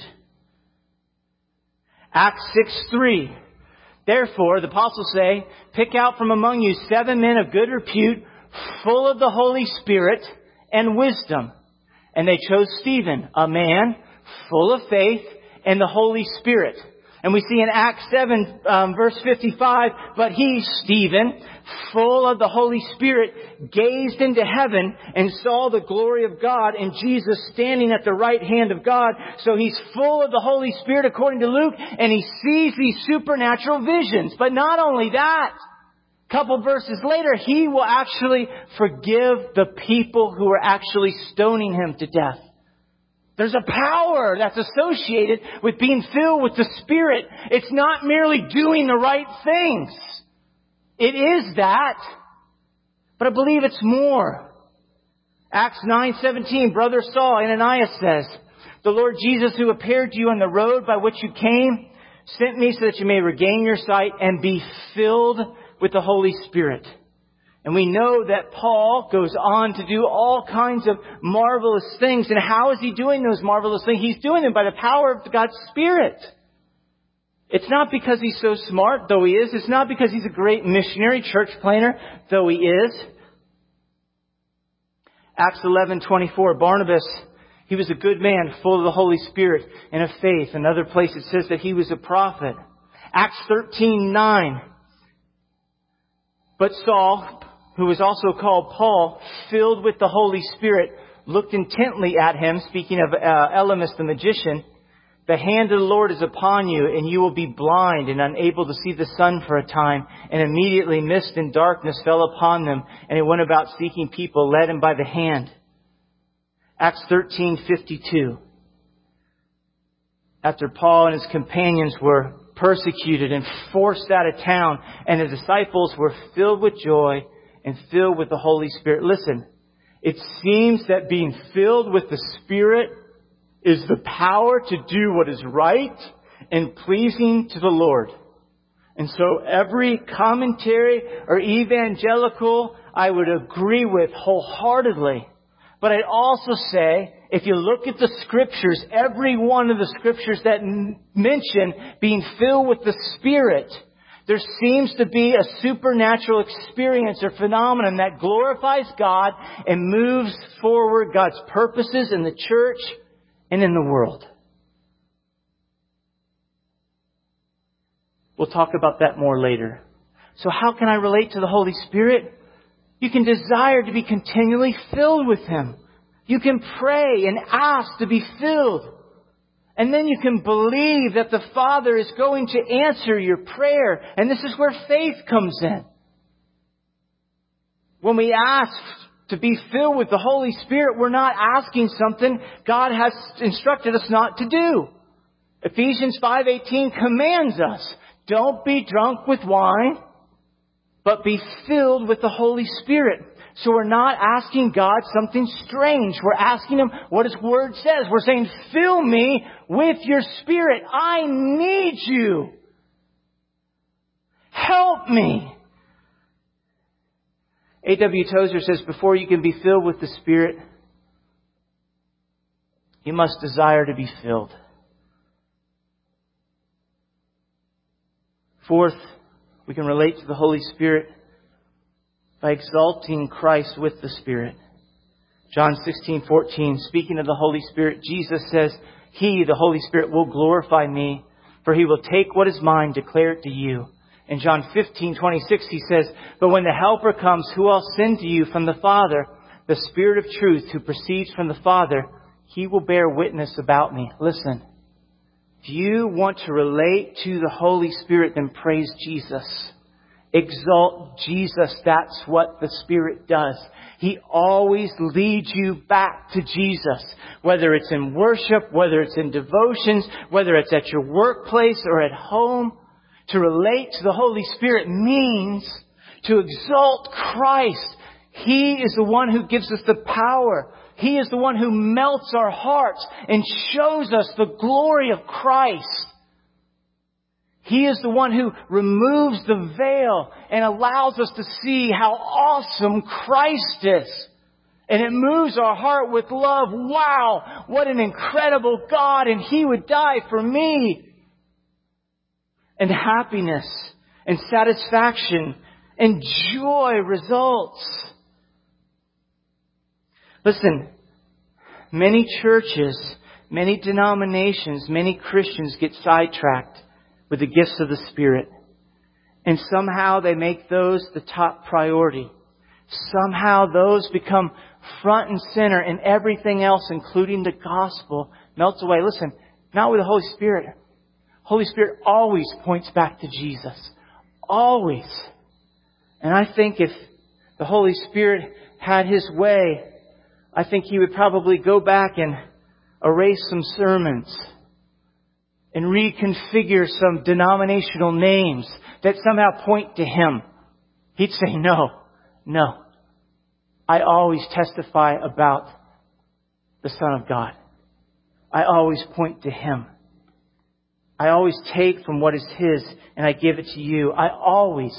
Acts 6:3. Therefore, the apostles say, pick out from among you 7 men of good repute, full of the Holy Spirit and wisdom. And they chose Stephen, a man full of faith and the Holy Spirit. And we see in Acts 7, verse 55, but he, Stephen, full of the Holy Spirit, gazed into heaven and saw the glory of God and Jesus standing at the right hand of God. So he's full of the Holy Spirit according to Luke, and he sees these supernatural visions. But not only that, a couple verses later, he will actually forgive the people who are actually stoning him to death. There's a power that's associated with being filled with the Spirit. It's not merely doing the right things. It is that, but I believe it's more. Acts 9:17, Brother Saul, Ananias says, the Lord Jesus who appeared to you on the road by which you came sent me so that you may regain your sight and be filled with the Holy Spirit. And we know that Paul goes on to do all kinds of marvelous things. And how is he doing those marvelous things? He's doing them by the power of God's Spirit. It's not because he's so smart, though he is. It's not because he's a great missionary, church planner, though he is. Acts 11:24, Barnabas, he was a good man, full of the Holy Spirit and of faith. Another place it says that he was a prophet. Acts 13:9, but Saul, who was also called Paul, filled with the Holy Spirit, looked intently at him, speaking of Elymas the magician. The hand of the Lord is upon you, and you will be blind and unable to see the sun for a time. And immediately mist and darkness fell upon them, and they went about seeking people, led him by the hand. Acts 13:52. After Paul and his companions were persecuted and forced out of town, and the disciples were filled with joy and filled with the Holy Spirit. Listen, it seems that being filled with the Spirit is the power to do what is right and pleasing to the Lord. And so every commentary or evangelical I would agree with wholeheartedly. But I'd also say, if you look at the Scriptures, every one of the Scriptures that mention being filled with the Spirit, there seems to be a supernatural experience or phenomenon that glorifies God and moves forward God's purposes in the church and in the world. We'll talk about that more later. So how can I relate to the Holy Spirit? You can desire to be continually filled with Him. You can pray and ask to be filled. And then you can believe that the Father is going to answer your prayer. And this is where faith comes in. When we ask to be filled with the Holy Spirit, we're not asking something God has instructed us not to do. Ephesians 5:18 commands us, don't be drunk with wine, but be filled with the Holy Spirit. So we're not asking God something strange. We're asking Him what His Word says. We're saying, fill me with your Spirit. I need you. Help me. A.W. Tozer says, before you can be filled with the Spirit, you must desire to be filled. Fourth, we can relate to the Holy Spirit by exalting Christ with the Spirit. John 16:14, speaking of the Holy Spirit, Jesus says, He, the Holy Spirit, will glorify me, for He will take what is mine, declare it to you. In John 15:26, He says, but when the Helper comes, who I'll send to you from the Father, the Spirit of truth who proceeds from the Father, He will bear witness about me. Listen, if you want to relate to the Holy Spirit, then praise Jesus. Exalt Jesus. That's what the Spirit does. He always leads you back to Jesus. Whether it's in worship, whether it's in devotions, whether it's at your workplace or at home. To relate to the Holy Spirit means to exalt Christ. He is the one who gives us the power. He is the one who melts our hearts and shows us the glory of Christ. He is the one who removes the veil and allows us to see how awesome Christ is. And it moves our heart with love. Wow, what an incredible God, and He would die for me. And happiness and satisfaction and joy results. Listen, many churches, many denominations, many Christians get sidetracked with the gifts of the Spirit. And somehow they make those the top priority. Somehow those become front and center, and everything else, including the gospel, melts away. Listen, not with the Holy Spirit. Holy Spirit always points back to Jesus. Always. And I think if the Holy Spirit had His way, I think He would probably go back and erase some sermons and reconfigure some denominational names that somehow point to Him. He'd say, no. I always testify about the Son of God. I always point to Him. I always take from what is His and I give it to you. I always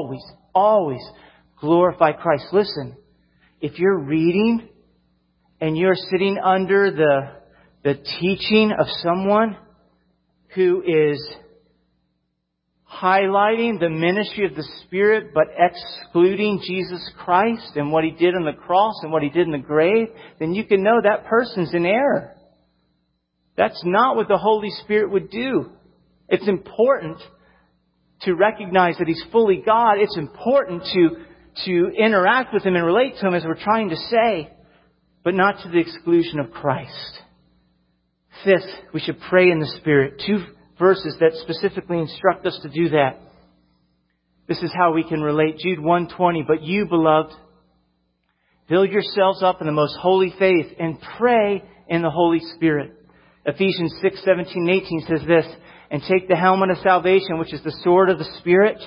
glorify Christ. Listen, if you're reading and you're sitting under the teaching of someone who is highlighting the ministry of the Spirit but excluding Jesus Christ and what He did on the cross and what He did in the grave, then you can know that person's in error. That's not what the Holy Spirit would do. It's important to recognize that He's fully God. It's important to interact with Him and relate to Him, as we're trying to say, but not to the exclusion of Christ. Fifth, we should pray in the Spirit. 2 verses that specifically instruct us to do that. This is how we can relate. Jude 1:20, but you, beloved, build yourselves up in the most holy faith and pray in the Holy Spirit. Ephesians 6:17-18 says this, and take the helmet of salvation, which is the sword of the Spirit,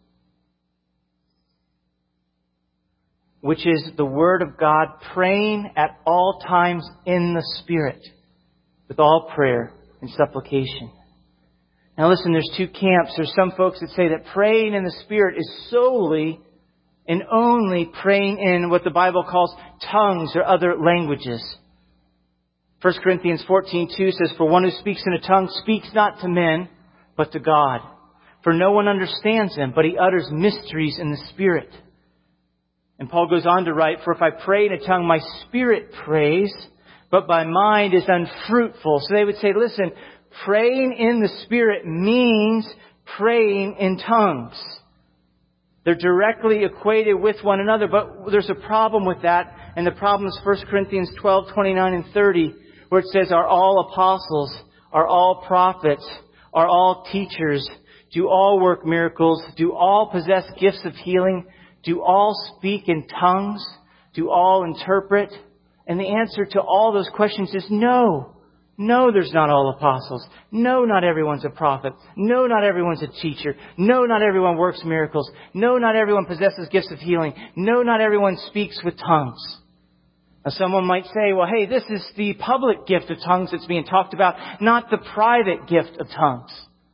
which is the Word of God, praying at all times in the Spirit, with all prayer and supplication. Now listen, there's two camps. There's some folks that say that praying in the Spirit is solely and only praying in what the Bible calls tongues or other languages. 1 Corinthians 14:2 says, "For one who speaks in a tongue speaks not to men, but to God. For no one understands him, but he utters mysteries in the Spirit." And Paul goes on to write, "For if I pray in a tongue, my spirit prays, but my mind is unfruitful." So they would say, listen, praying in the Spirit means praying in tongues. They're directly equated with one another, but there's a problem with that. And the problem is 1 Corinthians 12:29 and 30, where it says, "Are all apostles, are all prophets, are all teachers, do all work miracles, do all possess gifts of healing, do all speak in tongues, do all interpret?" And the answer to all those questions is no. No, there's not all apostles. No, not everyone's a prophet. No, not everyone's a teacher. No, not everyone works miracles. No, not everyone possesses gifts of healing. No, not everyone speaks with tongues. Now, someone might say, well, hey, this is the public gift of tongues that's being talked about, not the private gift of tongues.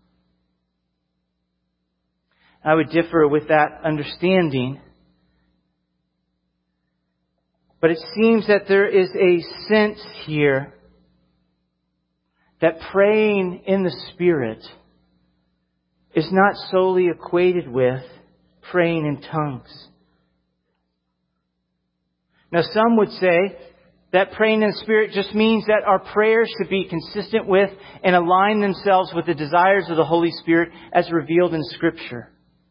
I would differ with that understanding. But it seems that there is a sense here that praying in the Spirit is not solely equated with praying in tongues. Now, some would say that praying in the Spirit just means that our prayers should be consistent with and align themselves with the desires of the Holy Spirit as revealed in Scripture.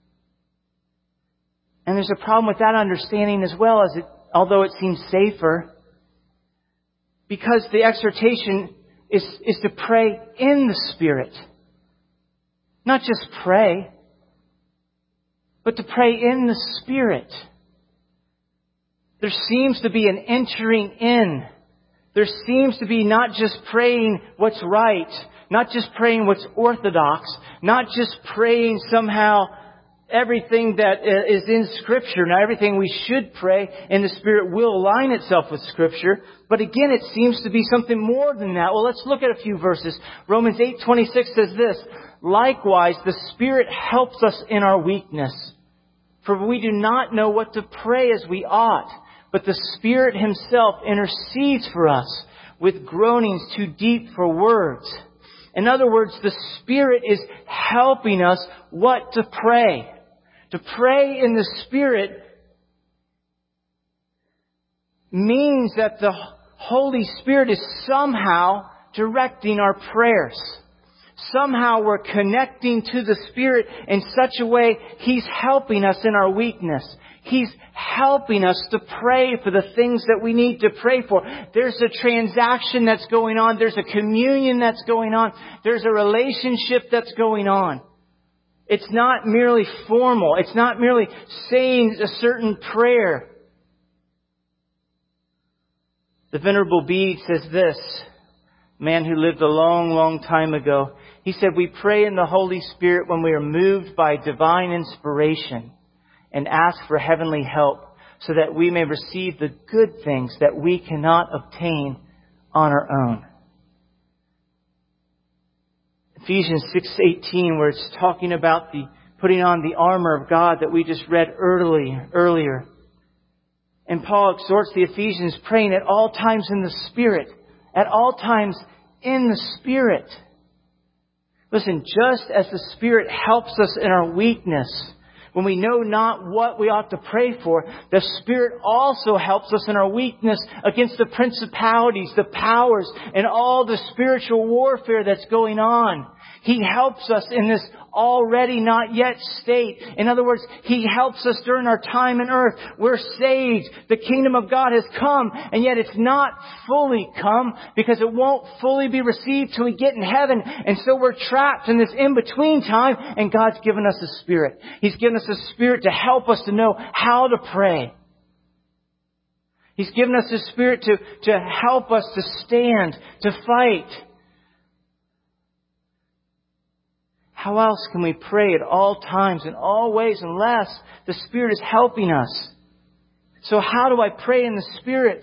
And there's a problem with that understanding as well, although it seems safer, because the exhortation is to pray in the Spirit. Not just pray, but to pray in the Spirit. There seems to be an entering in. There seems to be not just praying what's right, not just praying what's orthodox, not just praying somehow everything that is in Scripture. Now, everything we should pray in the Spirit will align itself with Scripture. But again, it seems to be something more than that. Well, let's look at a few verses. Romans 8:26 says this, "Likewise, the Spirit helps us in our weakness. For we do not know what to pray as we ought, but the Spirit Himself intercedes for us with groanings too deep for words." In other words, the Spirit is helping us what to pray. To pray in the Spirit means that the Holy Spirit is somehow directing our prayers. Somehow we're connecting to the Spirit in such a way He's helping us in our weakness. He's helping us to pray for the things that we need to pray for. There's a transaction that's going on. There's a communion that's going on. There's a relationship that's going on. It's not merely formal. It's not merely saying a certain prayer. The Venerable Bede says this, a man who lived a long, long time ago. He said, "We pray in the Holy Spirit when we are moved by divine inspiration and ask for heavenly help so that we may receive the good things that we cannot obtain on our own." Ephesians 6:18, where it's talking about the putting on the armor of God that we just read earlier. And Paul exhorts the Ephesians praying at all times in the Spirit. At all times in the Spirit. Listen, just as the Spirit helps us in our weakness, when we know not what we ought to pray for, the Spirit also helps us in our weakness against the principalities, the powers, and all the spiritual warfare that's going on. He helps us in this already not yet state. In other words, He helps us during our time on earth. We're saved. The kingdom of God has come, and yet it's not fully come because it won't fully be received till we get in heaven. And so we're trapped in this in-between time, and God's given us a Spirit. He's given us a Spirit to help us to know how to pray. He's given us His Spirit to help us to stand, to fight. How else can we pray at all times, in all ways, unless the Spirit is helping us? So how do I pray in the Spirit?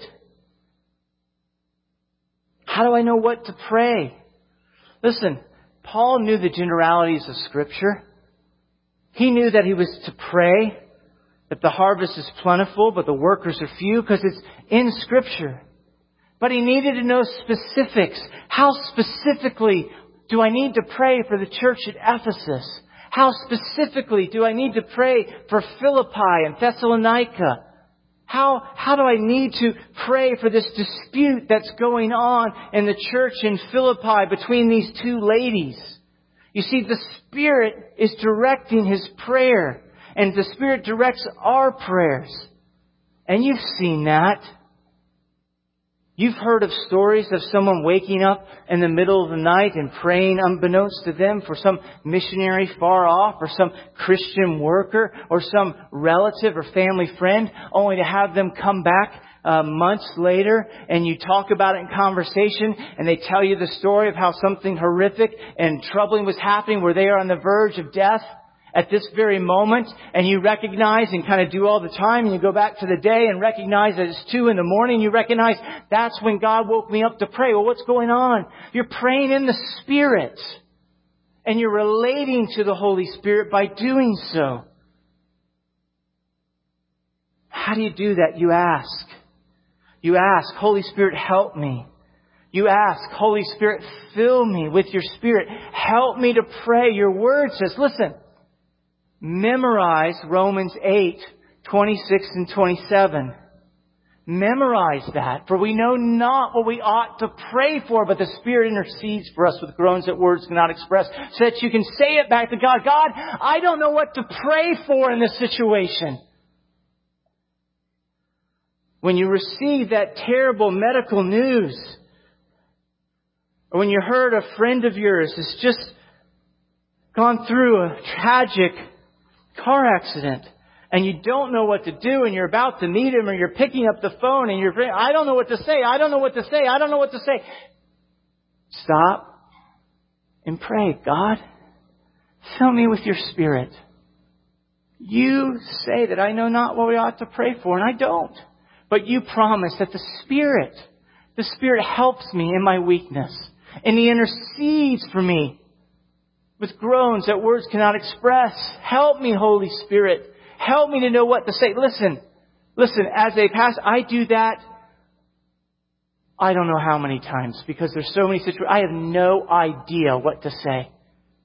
How do I know what to pray? Listen, Paul knew the generalities of Scripture. He knew that he was to pray, that the harvest is plentiful, but the workers are few, because it's in Scripture. But he needed to know specifics. How specifically do I need to pray for the church at Ephesus? How specifically do I need to pray for Philippi and Thessalonica? How do I need to pray for this dispute that's going on in the church in Philippi between these two ladies? You see, the Spirit is directing His prayer, and the Spirit directs our prayers. And you've seen that. You've heard of stories of someone waking up in the middle of the night and praying unbeknownst to them for some missionary far off, or some Christian worker, or some relative or family friend, only to have them come back months later, and you talk about it in conversation, and they tell you the story of how something horrific and troubling was happening, where they are on the verge of death at this very moment, and you recognize and kind of do all the time, and you go back to the day and recognize that it's 2 a.m, you recognize that's when God woke me up to pray. Well, what's going on? You're praying in the Spirit, and you're relating to the Holy Spirit by doing so. How do you do that? You ask. You ask, Holy Spirit, help me. You ask, Holy Spirit, fill me with your Spirit. Help me to pray. Your Word says, listen, memorize Romans 8:26 and 27. Memorize that. For we know not what we ought to pray for, but the Spirit intercedes for us with groans that words cannot express, so that you can say it back to God. God, I don't know what to pray for in this situation. When you receive that terrible medical news, or when you heard a friend of yours has just gone through a tragic car accident, and you don't know what to do, and you're about to meet him, or you're picking up the phone, and you're, I don't know what to say, I don't know what to say, I don't know what to say. Stop and pray. God, fill me with your Spirit. You say that I know not what we ought to pray for, and I don't. But you promise that the Spirit helps me in my weakness, and He intercedes for me with groans that words cannot express. Help me, Holy Spirit. Help me to know what to say. Listen, as a pastor, I do that I don't know how many times, because there's so many situations. I have no idea what to say.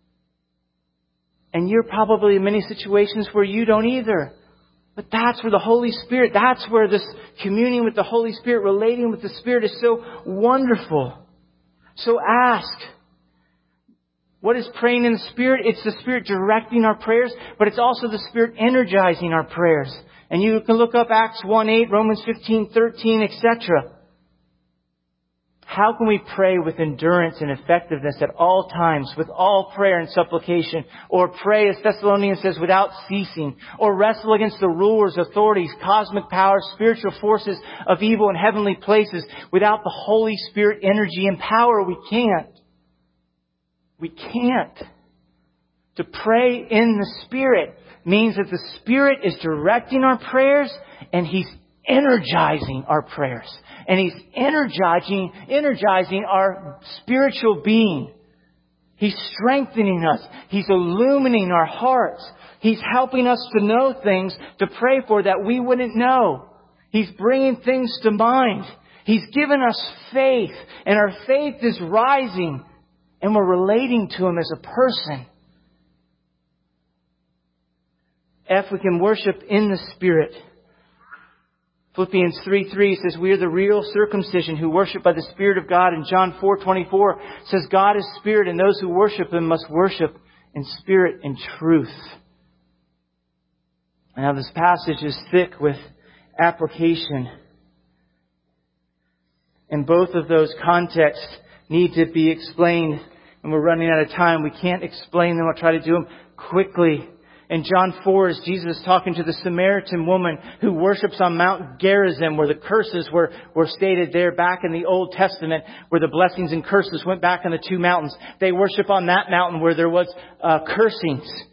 And you're probably in many situations where you don't either. But that's where the Holy Spirit, that's where this communion with the Holy Spirit, relating with the Spirit, is so wonderful. So ask. What is praying in the Spirit? It's the Spirit directing our prayers, but it's also the Spirit energizing our prayers. And you can look up Acts 1:8, Romans 15:13, etc. How can we pray with endurance and effectiveness at all times, with all prayer and supplication? Or pray, as Thessalonians says, without ceasing? Or wrestle against the rulers, authorities, cosmic powers, spiritual forces of evil in heavenly places without the Holy Spirit energy and power? We can't. We can't. To pray in the Spirit means that the Spirit is directing our prayers, and He's energizing our prayers. And He's energizing our spiritual being. He's strengthening us. He's illuminating our hearts. He's helping us to know things to pray for that we wouldn't know. He's bringing things to mind. He's given us faith, and our faith is rising, and we're relating to Him as a person. If we can worship in the Spirit. Philippians 3:3 says, we are the real circumcision who worship by the Spirit of God. And John 4:24 says, God is Spirit, and those who worship Him must worship in spirit and truth. Now this passage is thick with application. And both of those contexts need to be explained. And we're running out of time. We can't explain them. I'll try to do them quickly. In John 4, as Jesus is talking to the Samaritan woman who worships on Mount Gerizim, where the curses were stated there back in the Old Testament, where the blessings and curses went back on the two mountains. They worship on that mountain where there was cursings.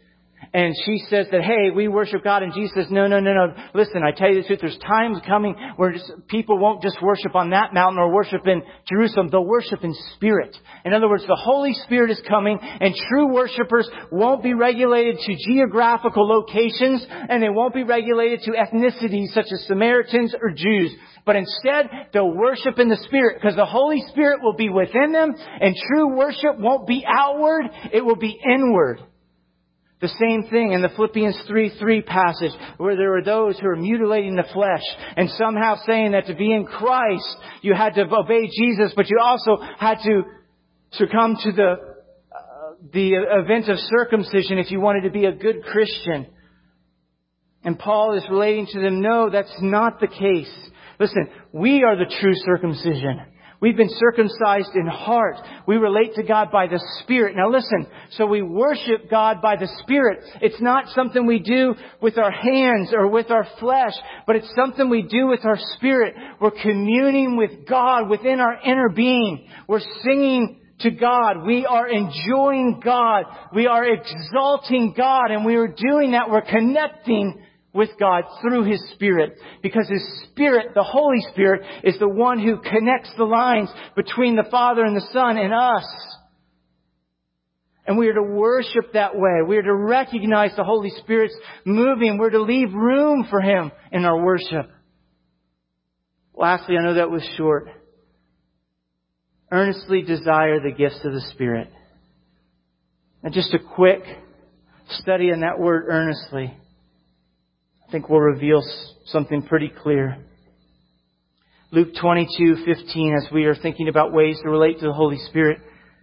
And she says that, hey, we worship God. And Jesus says, no. Listen, I tell you the truth. There's times coming where people won't just worship on that mountain or worship in Jerusalem. They'll worship in spirit. In other words, the Holy Spirit is coming, and true worshipers won't be regulated to geographical locations, and they won't be regulated to ethnicities such as Samaritans or Jews. But instead, they'll worship in the Spirit, because the Holy Spirit will be within them, and true worship won't be outward, it will be inward. The same thing in the Philippians 3:3 passage, where there were those who were mutilating the flesh and somehow saying that to be in Christ, you had to obey Jesus, but you also had to succumb to the event of circumcision if you wanted to be a good Christian. And Paul is relating to them, no, that's not the case. Listen, we are the true circumcision. We've been circumcised in heart. We relate to God by the Spirit. Now listen, so we worship God by the Spirit. It's not something we do with our hands or with our flesh, but it's something we do with our spirit. We're communing with God within our inner being. We're singing to God. We are enjoying God. We are exalting God. And we are doing that. We're connecting with God through His Spirit. Because His Spirit, the Holy Spirit, is the one who connects the lines between the Father and the Son and us. And we are to worship that way. We are to recognize the Holy Spirit's moving. We're to leave room for Him in our worship. Lastly, I know that was short. Earnestly desire the gifts of the Spirit. And just a quick study on that word earnestly, I think will reveal something pretty clear. Luke 22:15, as we are thinking about ways to relate to the Holy Spirit,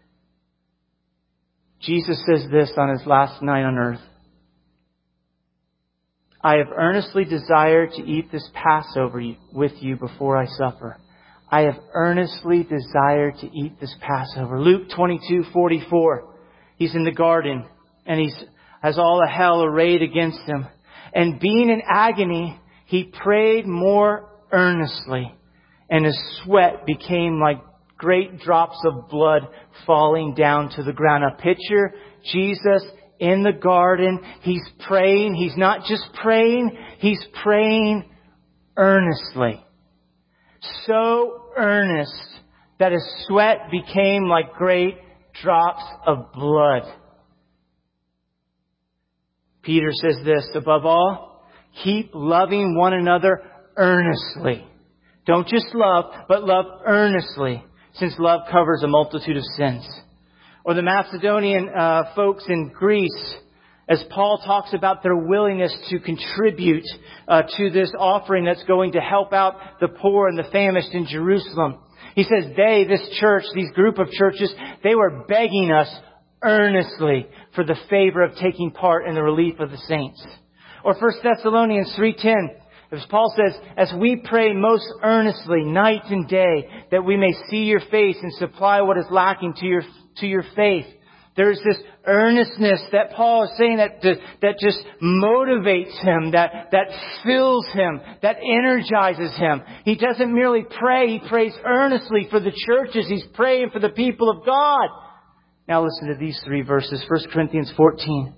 Jesus says this on His last night on earth. I have earnestly desired to eat this Passover with you before I suffer. I have earnestly desired to eat this Passover. Luke 22:44. He's in the garden and he has all of hell arrayed against him. And being in agony, he prayed more earnestly, and his sweat became like great drops of blood falling down to the ground. Now picture Jesus in the garden. He's praying. He's not just praying. He's praying earnestly. So earnest that his sweat became like great drops of blood. Peter says this, above all, keep loving one another earnestly. Don't just love, but love earnestly, since love covers a multitude of sins. Or the Macedonian folks in Greece, as Paul talks about their willingness to contribute to this offering that's going to help out the poor and the famished in Jerusalem. He says this church, these group of churches, they were begging us earnestly for the favor of taking part in the relief of the saints. Or 1 Thessalonians 3:10, as Paul says, as we pray most earnestly night and day that we may see your face and supply what is lacking to your faith. There's this earnestness that Paul is saying that just motivates him, that fills him, that energizes him. He doesn't merely pray, he prays earnestly for the churches. He's praying for the people of God. Now listen to these three verses. 1 Corinthians 14.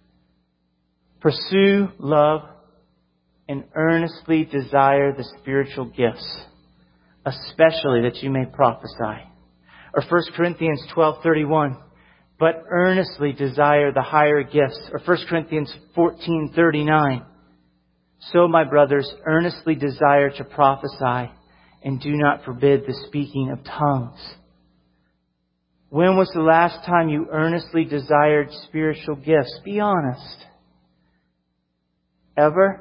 Pursue love and earnestly desire the spiritual gifts, especially that you may prophesy. Or 1 Corinthians 12:31. But earnestly desire the higher gifts. Or 1 Corinthians 14:39. So, my brothers, earnestly desire to prophesy and do not forbid the speaking of tongues. When was the last time you earnestly desired spiritual gifts? Be honest. Ever?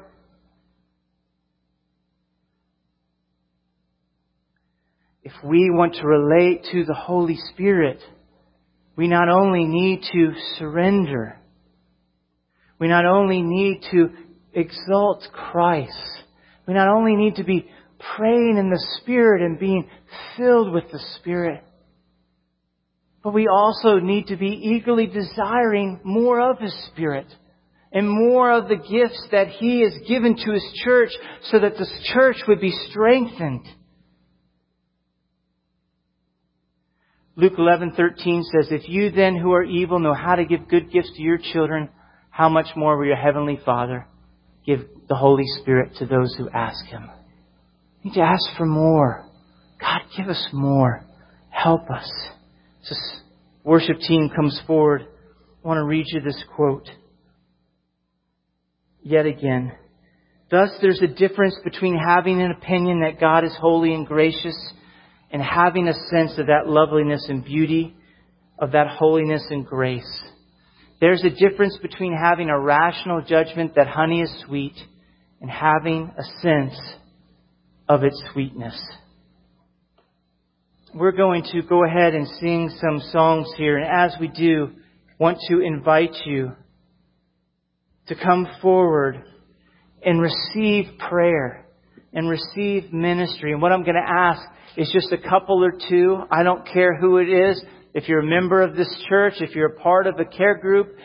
If we want to relate to the Holy Spirit, we not only need to surrender, we not only need to exalt Christ, we not only need to be praying in the Spirit and being filled with the Spirit, but we also need to be eagerly desiring more of His Spirit and more of the gifts that He has given to His church so that this church would be strengthened. Luke 11:13 says, if you then who are evil know how to give good gifts to your children, how much more will your Heavenly Father give the Holy Spirit to those who ask Him? We need to ask for more. God, give us more. Help us. So this worship team comes forward. I want to read you this quote. Yet again. Thus, there's a difference between having an opinion that God is holy and gracious and having a sense of that loveliness and beauty, of that holiness and grace. There's a difference between having a rational judgment that honey is sweet and having a sense of its sweetness. We're going to go ahead and sing some songs here. And as we do, want to invite you to come forward and receive prayer and receive ministry. And what I'm going to ask is just a couple or two. I don't care who it is. If you're a member of this church, if you're a part of a care group,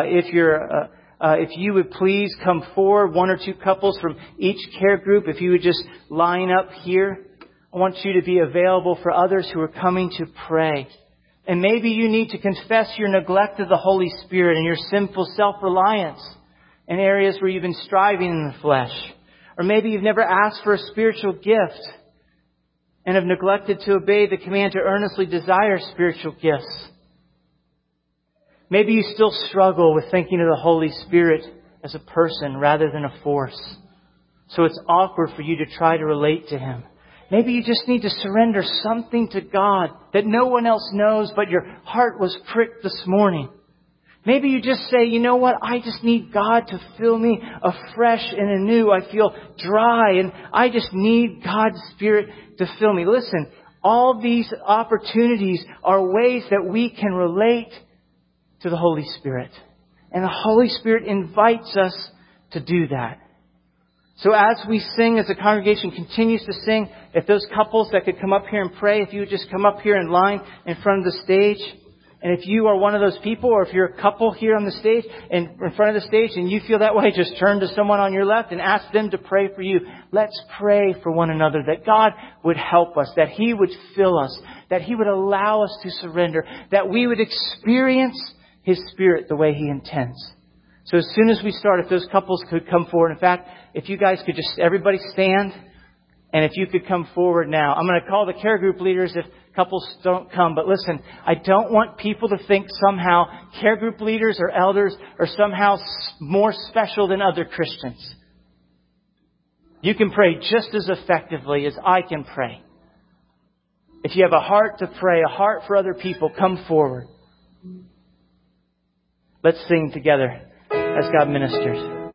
if you would please come forward, one or two couples from each care group, if you would just line up here. I want you to be available for others who are coming to pray. And maybe you need to confess your neglect of the Holy Spirit and your sinful self-reliance in areas where you've been striving in the flesh. Or maybe you've never asked for a spiritual gift and have neglected to obey the command to earnestly desire spiritual gifts. Maybe you still struggle with thinking of the Holy Spirit as a person rather than a force. So it's awkward for you to try to relate to Him. Maybe you just need to surrender something to God that no one else knows, but your heart was pricked this morning. Maybe you just say, you know what? I just need God to fill me afresh and anew. I feel dry and I just need God's Spirit to fill me. Listen, all these opportunities are ways that we can relate to the Holy Spirit. And the Holy Spirit invites us to do that. So as we sing, as the congregation continues to sing, if those couples that could come up here and pray, if you would just come up here in line in front of the stage. And if you are one of those people, or if you're a couple here on the stage and in front of the stage and you feel that way, just turn to someone on your left and ask them to pray for you. Let's pray for one another, that God would help us, that He would fill us, that He would allow us to surrender, that we would experience His Spirit the way He intends. So as soon as we start, if those couples could come forward. In fact, if you guys could just, everybody stand. And if you could come forward now. I'm going to call the care group leaders if couples don't come. But listen, I don't want people to think somehow care group leaders or elders are somehow more special than other Christians. You can pray just as effectively as I can pray. If you have a heart to pray, a heart for other people, come forward. Let's sing together as God ministers.